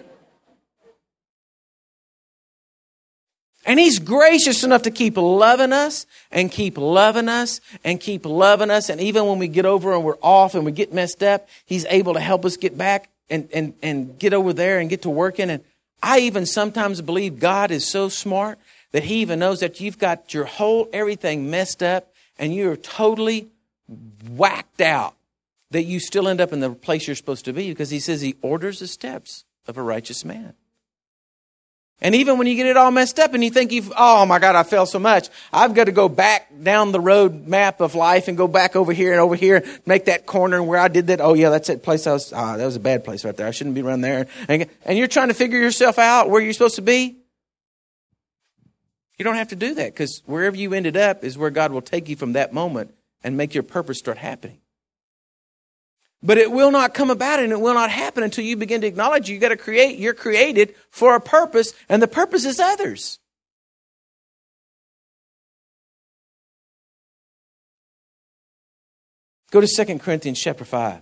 And He's gracious enough to keep loving us and keep loving us and keep loving us. And even when we get over and we're off and we get messed up, He's able to help us get back and, and, and get over there and get to working. And I even sometimes believe God is so smart that He even knows that you've got your whole everything messed up and you're totally whacked out, that you still end up in the place you're supposed to be, because He says He orders the steps of a righteous man. And even when you get it all messed up and you think you've, oh my God, I fell so much. I've got to go back down the road map of life and go back over here and over here, make that corner where I did that. Oh yeah, that's that place I was, ah, that was a bad place right there. I shouldn't be around there. And, and you're trying to figure yourself out where you're supposed to be. You don't have to do that, because wherever you ended up is where God will take you from that moment and make your purpose start happening. But it will not come about and it will not happen until you begin to acknowledge you got to create. You're created for a purpose, and the purpose is others. Go to Second Corinthians chapter five.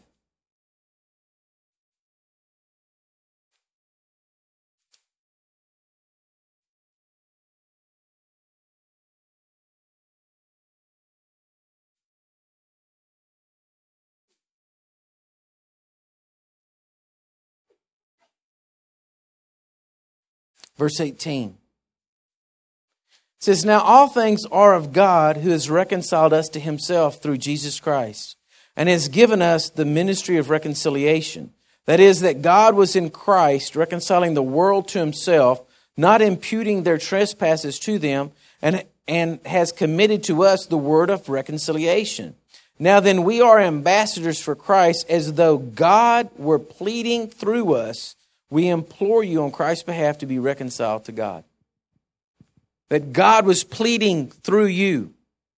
Verse eighteen. It says, now all things are of God, who has reconciled us to himself through Jesus Christ, and has given us the ministry of reconciliation. That is, that God was in Christ, reconciling the world to himself, not imputing their trespasses to them, and, and has committed to us the word of reconciliation. Now then, we are ambassadors for Christ, as though God were pleading through us. We implore you on Christ's behalf to be reconciled to God. That God was pleading through you.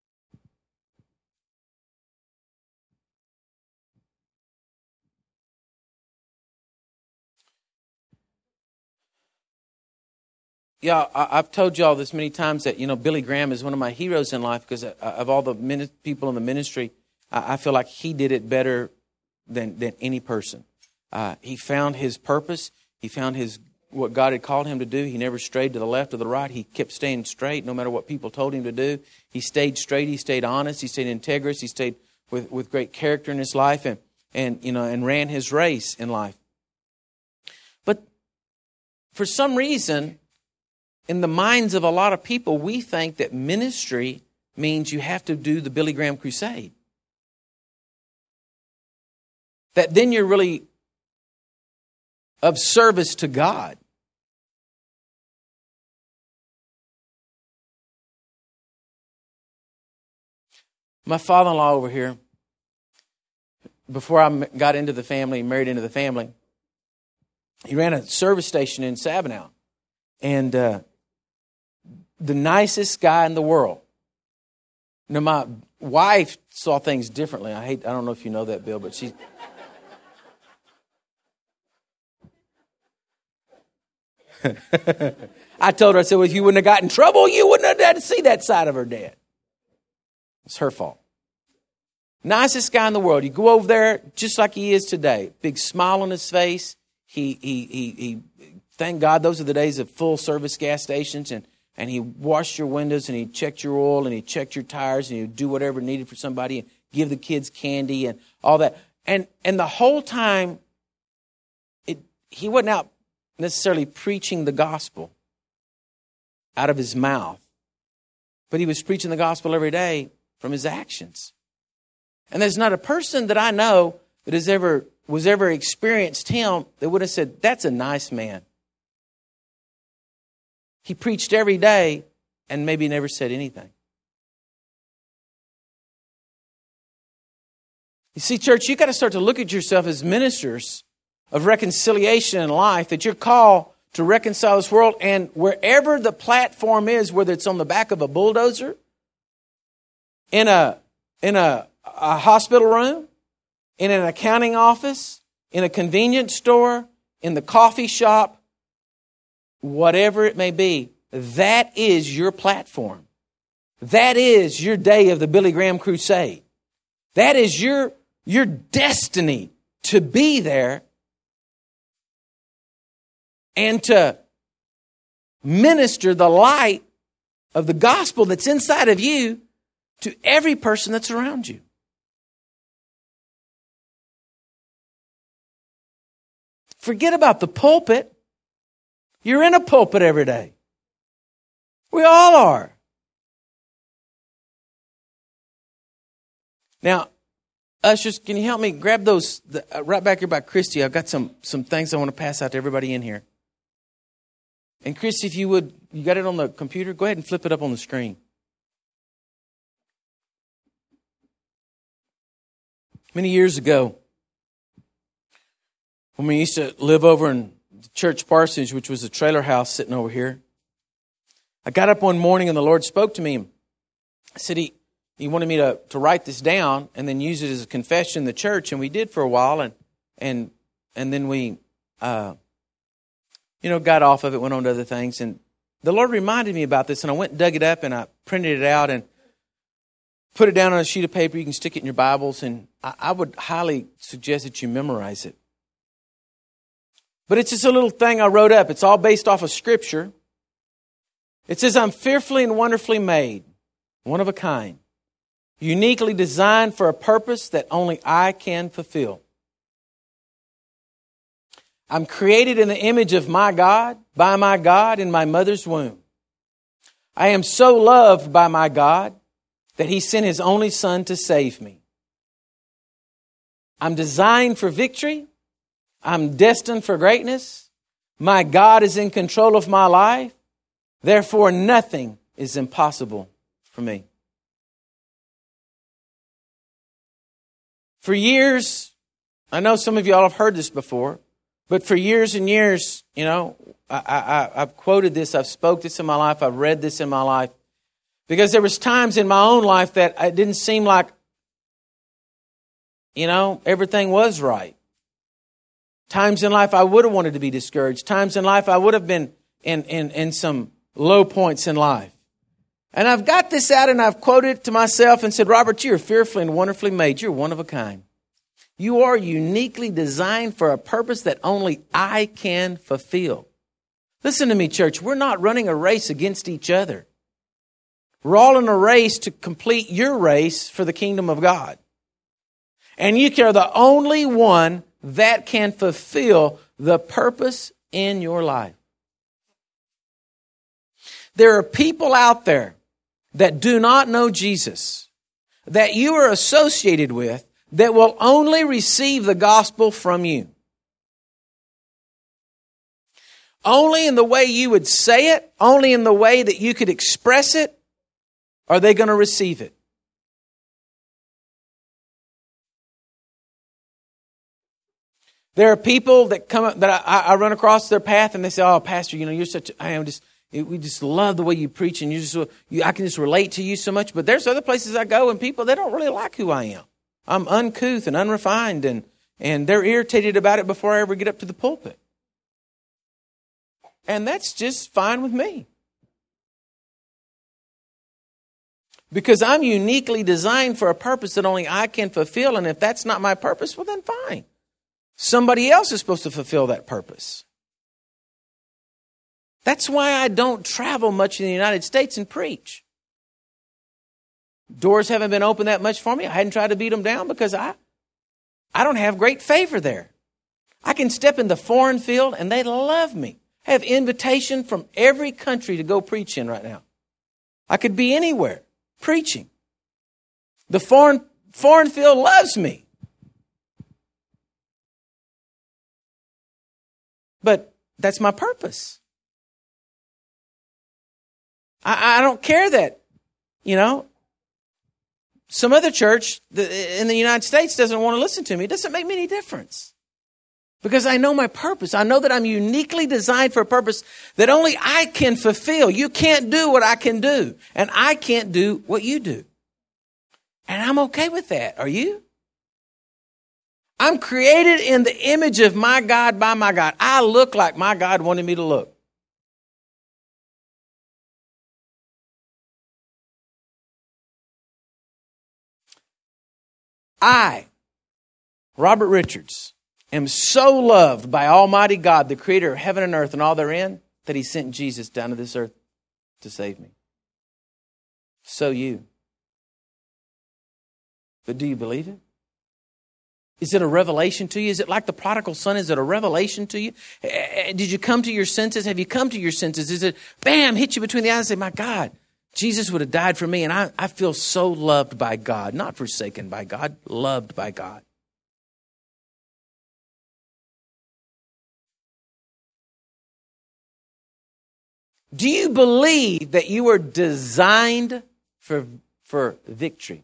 Yeah, I've told y'all this many times that, you know, Billy Graham is one of my heroes in life, because of all the people in the ministry, I feel like he did it better than, than any person. Uh, he found his purpose. He found his what God had called him to do. He never strayed to the left or the right. He kept staying straight no matter what people told him to do. He stayed straight. He stayed honest. He stayed integrous. He stayed with, with great character in his life, and, and, you know, and ran his race in life. But for some reason, in the minds of a lot of people, we think that ministry means you have to do the Billy Graham crusade. That then you're really of service to God. My father-in-law over here, before I got into the family, married into the family, he ran a service station in Sabinal. And uh, the nicest guy in the world. Now, my wife saw things differently. I hate, I don't know if you know that, Bill, but she... I told her, I said, well, if you wouldn't have got in trouble, you wouldn't have had to see that side of her dad. It's her fault. Nicest guy in the world. You go over there just like he is today. Big smile on his face. He, he, he, he, thank God those are the days of full service gas stations. And, and he washed your windows, and he checked your oil, and he checked your tires, and he'd do whatever needed for somebody, and give the kids candy and all that. And, and the whole time, it, he wasn't out necessarily preaching the gospel out of his mouth, but he was preaching the gospel every day from his actions. And there's not a person that I know that has ever was ever experienced him that would have said, that's a nice man. He preached every day and maybe never said anything. You see, church, you got to start to look at yourself as ministers of reconciliation in life, that you're called to reconcile this world. And wherever the platform is, whether it's on the back of a bulldozer, in a in a, a hospital room, in an accounting office, in a convenience store, in the coffee shop, whatever it may be, that is your platform. That is your day of the Billy Graham crusade. That is your, your destiny to be there and to minister the light of the gospel that's inside of you to every person that's around you. Forget about the pulpit. You're in a pulpit every day. We all are. Now, ushers, can you help me grab those the, uh, right back here by Christy? I've got some some things I want to pass out to everybody in here. And Chris, if you would, you got it on the computer? Go ahead and flip it up on the screen. Many years ago, when we used to live over in the church parsonage, which was a trailer house sitting over here, I got up one morning and the Lord spoke to me. I said he, he wanted me to, to write this down and then use it as a confession in the church. And we did for a while. And and and then we, uh, you know, got off of it, went on to other things. And the Lord reminded me about this. And I went and dug it up and I printed it out and put it down on a sheet of paper. You can stick it in your Bibles. And I, I would highly suggest that you memorize it. But it's just a little thing I wrote up. It's all based off of Scripture. It says, I'm fearfully and wonderfully made, one of a kind, uniquely designed for a purpose that only I can fulfill. I'm created in the image of my God, by my God, in my mother's womb. I am so loved by my God that He sent His only Son to save me. I'm designed for victory. I'm destined for greatness. My God is in control of my life. Therefore, nothing is impossible for me. For years, I know some of y'all have heard this before, but for years and years, you know, I, I, I've quoted this, I've spoke this in my life, I've read this in my life, because there was times in my own life that it didn't seem like, you know, everything was right. Times in life I would have wanted to be discouraged. Times in life I would have been in, in, in some low points in life. And I've got this out and I've quoted it to myself and said, Robert, you're fearfully and wonderfully made. You're one of a kind. You are uniquely designed for a purpose that only I can fulfill. Listen to me, church. We're not running a race against each other. We're all in a race to complete your race for the kingdom of God. And you are the only one that can fulfill the purpose in your life. There are people out there that do not know Jesus, that you are associated with, that will only receive the gospel from you. Only in the way you would say it, only in the way that you could express it, are they going to receive it. There are people that come that I, I run across their path and they say, "Oh, Pastor, you know, you're such. A, I am just. We just love the way you preach, and you just. You, I can just relate to you so much." But there's other places I go, and people they don't really like who I am. I'm uncouth and unrefined, and and they're irritated about it before I ever get up to the pulpit. And that's just fine with me. Because I'm uniquely designed for a purpose that only I can fulfill, and if that's not my purpose, well then fine. Somebody else is supposed to fulfill that purpose. That's why I don't travel much in the United States and preach. Doors haven't been open that much for me. I hadn't tried to beat them down because I, I don't have great favor there. I can step in the foreign field and they love me. I have invitation from every country to go preach in right now. I could be anywhere preaching. The foreign foreign field loves me. But that's my purpose. I, I don't care that, you know, some other church in the United States doesn't want to listen to me. It doesn't make me any difference. Because I know my purpose. I know that I'm uniquely designed for a purpose that only I can fulfill. You can't do what I can do. And I can't do what you do. And I'm okay with that. Are you? I'm created in the image of my God by my God. I look like my God wanted me to look. I, Robert Richards, am so loved by Almighty God, the creator of heaven and earth and all therein, that He sent Jesus down to this earth to save me. So you. But do you believe it? Is it a revelation to you? Is it like the prodigal son? Is it a revelation to you? Did you come to your senses? Have you come to your senses? Is it, bam, hit you between the eyes and say, my God, Jesus would have died for me, and I, I feel so loved by God, not forsaken by God, loved by God. Do you believe that you are designed for, for victory?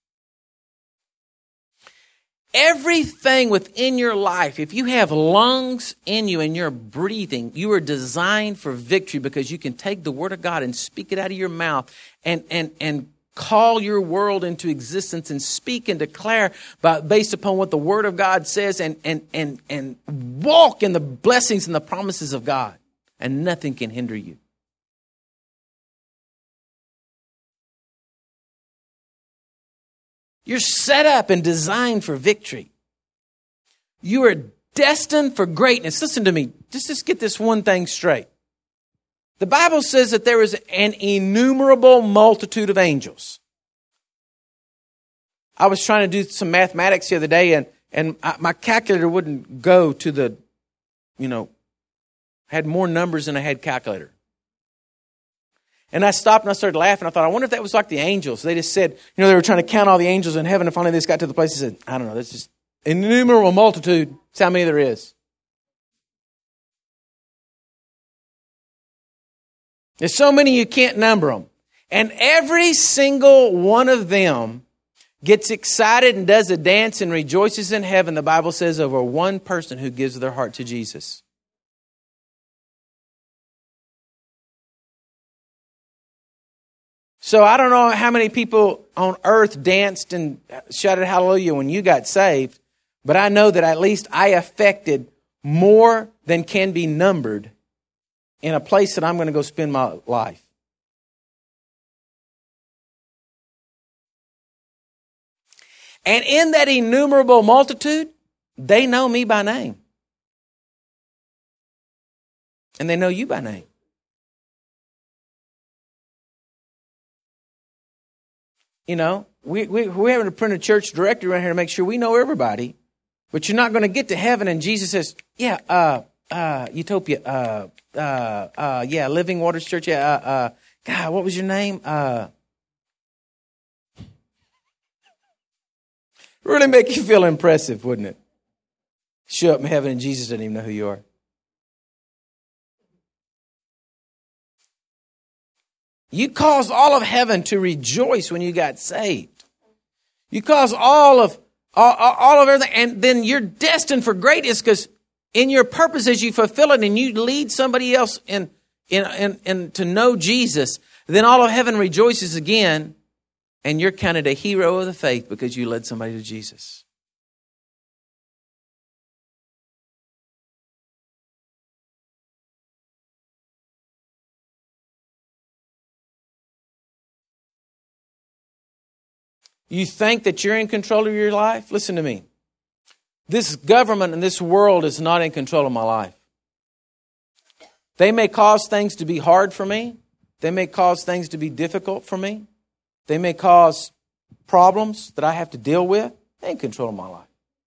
Everything within your life, if you have lungs in you and you're breathing, you are designed for victory because you can take the Word of God and speak it out of your mouth and, and, and call your world into existence and speak and declare by, based upon what the Word of God says and, and, and, and walk in the blessings and the promises of God. And nothing can hinder you. You're set up and designed for victory. You are destined for greatness. Listen to me. Just, just get this one thing straight. The Bible says that there is an innumerable multitude of angels. I was trying to do some mathematics the other day, and, and I, my calculator wouldn't go to the, you know, had more numbers than I had calculator. And I stopped and I started laughing. I thought, I wonder if that was like the angels. They just said, you know, they were trying to count all the angels in heaven. And finally they just got to the place and said, I don't know, that's just innumerable multitude. That's how many there is. There's so many you can't number them. And every single one of them gets excited and does a dance and rejoices in heaven, the Bible says, over one person who gives their heart to Jesus. So I don't know how many people on earth danced and shouted hallelujah when you got saved, but I know that at least I affected more than can be numbered in a place that I'm going to go spend my life. And in that innumerable multitude, they know me by name. And they know you by name. You know, we, we, we're having to print a church directory around here to make sure we know everybody. But you're not going to get to heaven and Jesus says, yeah, uh, uh, Utopia, uh, uh, uh, yeah, Living Waters Church, yeah, uh, uh, God, what was your name? Uh, really make you feel impressive, wouldn't it? Show up in heaven and Jesus doesn't even know who you are. You caused all of heaven to rejoice when you got saved. You caused all of all, all of everything, and then you're destined for greatness because in your purpose as you fulfill it and you lead somebody else in, in, in, in to know Jesus, then all of heaven rejoices again, and you're counted a hero of the faith because you led somebody to Jesus. You think that you're in control of your life? Listen to me. This government and this world is not in control of my life. They may cause things to be hard for me. They may cause things to be difficult for me. They may cause problems that I have to deal with. They ain't in control of my life.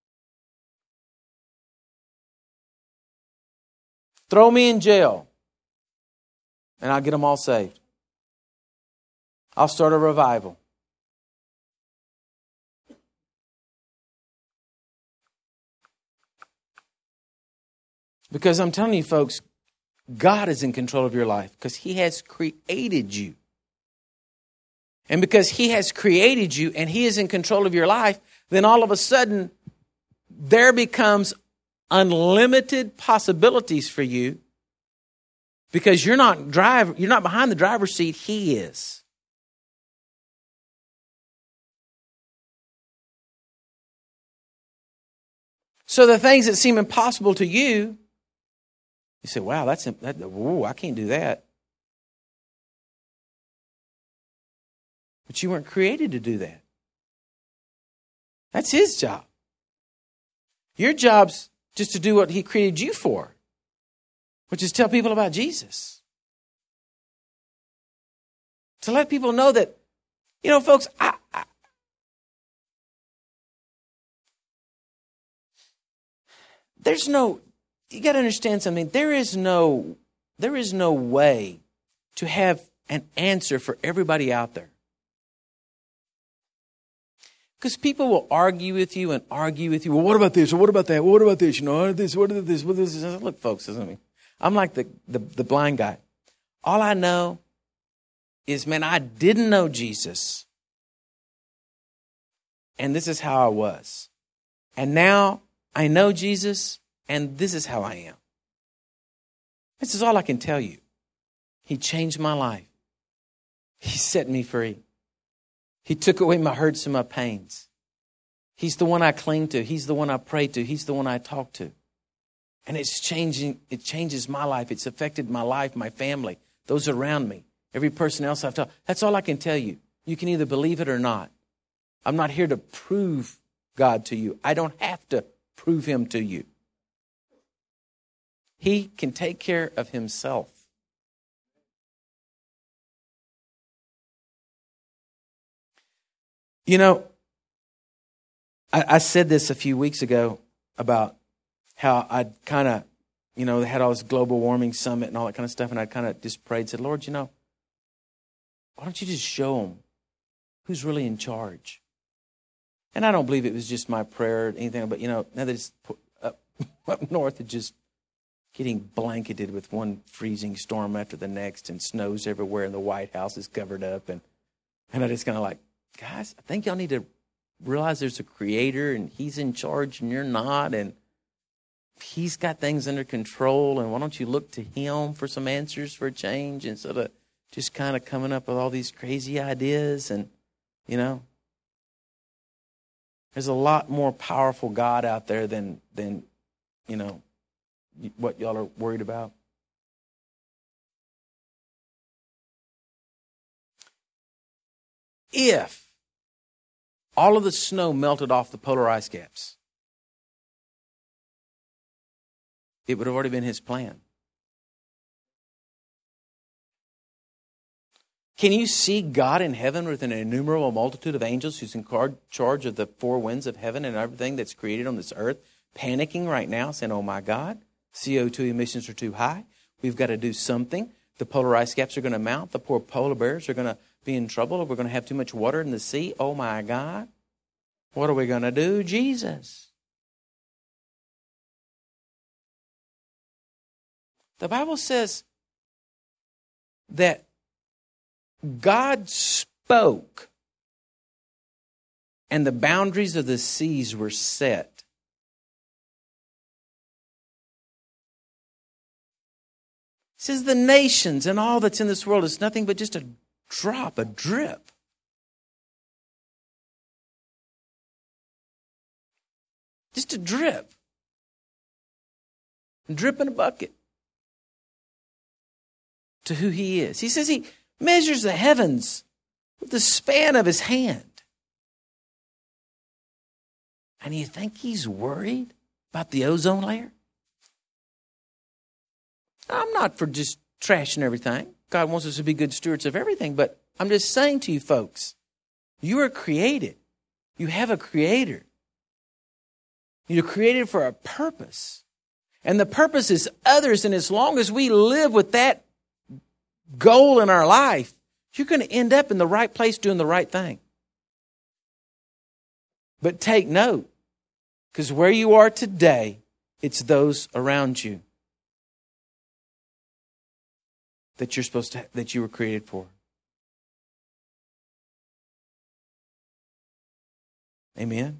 Throw me in jail and I'll get them all saved. I'll start a revival. Because I'm telling you, folks, God is in control of your life because He has created you. And because He has created you and He is in control of your life, then all of a sudden there becomes unlimited possibilities for you because you're not drive, you're not behind the driver's seat, He is. So the things that seem impossible to you, you say, wow, that's, that, whoa, I can't do that. But you weren't created to do that. That's His job. Your job's just to do what He created you for, which is tell people about Jesus. To let people know that, you know, folks, I, I there's no, you got to understand something. There is no, there is no way to have an answer for everybody out there. Because people will argue with you and argue with you. Well, what about this? Or what about that? Well, what about this? You know, what about this? What about this? What about this? Look, folks, isn't it? I'm like the, the, the blind guy. All I know is, man, I didn't know Jesus. And this is how I was. And now I know Jesus, and this is how I am. This is all I can tell you. He changed my life. He set me free. He took away my hurts and my pains. He's the one I cling to. He's the one I pray to. He's the one I talk to. And it's changing, it changes my life. It's affected my life, my family, those around me, every person else I've talked. That's all I can tell you. You can either believe it or not. I'm not here to prove God to you. I don't have to prove him to you. He can take care of himself. You know, I, I said this a few weeks ago about how I'd kind of, you know, they had all this global warming summit and all that kind of stuff, and I kind of just prayed, said, Lord, you know, why don't you just show them who's really in charge? And I don't believe it was just my prayer or anything, but, you know, now that it's up, up north, it's just getting blanketed with one freezing storm after the next, and snows everywhere, and the White House is covered up. And, and I just kind of like, guys, I think y'all need to realize there's a creator, and he's in charge, and you're not, and he's got things under control, and why don't you look to him for some answers for a change instead of just kind of coming up with all these crazy ideas. And, you know, there's a lot more powerful God out there than, than you know, what y'all are worried about. If all of the snow melted off the polar ice caps, it would have already been his plan. Can you see God in heaven with an innumerable multitude of angels who's in charge of the four winds of heaven and everything that's created on this earth, panicking right now, saying, oh my God, C O two emissions are too high. We've got to do something. The polar ice caps are going to melt. The poor polar bears are going to be in trouble. We're going to have too much water in the sea. Oh my God. What are we going to do? Jesus. The Bible says that God spoke and the boundaries of the seas were set. It says the nations and all that's in this world is nothing but just a drop, a drip. Just a drip. A drip in a bucket to who he is. He says he measures the heavens with the span of his hand. And you think he's worried about the ozone layer? I'm not for just trashing everything. God wants us to be good stewards of everything. But I'm just saying to you folks, you are created. You have a creator. You're created for a purpose. And the purpose is others. And as long as we live with that goal in our life, you're going to end up in the right place doing the right thing. But take note, because where you are today, it's those around you that you're supposed to, that you were created for. Amen.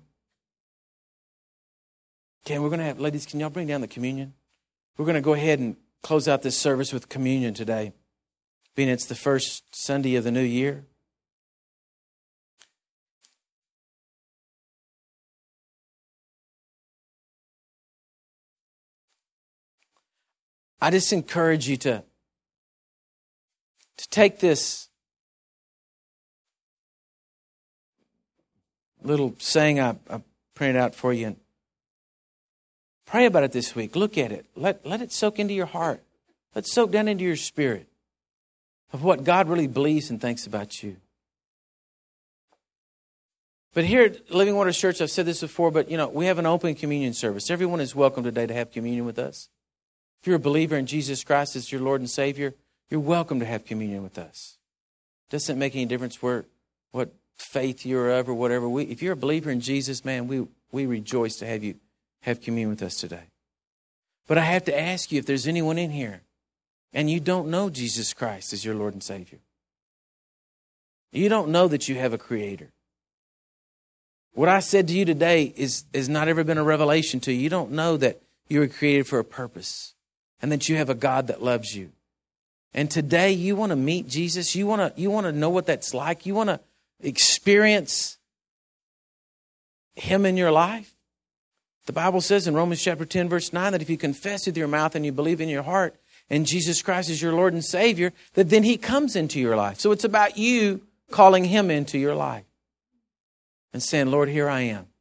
Okay, we're going to have, ladies, can y'all bring down the communion? We're going to go ahead and close out this service with communion today, being it's the first Sunday of the new year. I just encourage you to, to take this little saying I, I printed out for you and pray about it this week. Look at it. Let, let it soak into your heart. Let it soak down into your spirit of what God really believes and thinks about you. But here at Living Waters Church, I've said this before, but you know, we have an open communion service. Everyone is welcome today to have communion with us. If you're a believer in Jesus Christ as your Lord and Savior, you're welcome to have communion with us. It doesn't make any difference where, what faith you're of or whatever. We, if you're a believer in Jesus, man, we, we rejoice to have you have communion with us today. But I have to ask you if there's anyone in here and you don't know Jesus Christ as your Lord and Savior. You don't know that you have a Creator. What I said to you today is has not ever been a revelation to you. You don't know that you were created for a purpose and that you have a God that loves you. And today you want to meet Jesus. You want to, you want to know what that's like. You want to experience Him in your life. The Bible says in Romans chapter ten, verse nine, that if you confess with your mouth and you believe in your heart and Jesus Christ is your Lord and Savior, that then He comes into your life. So it's about you calling Him into your life and saying, Lord, here I am.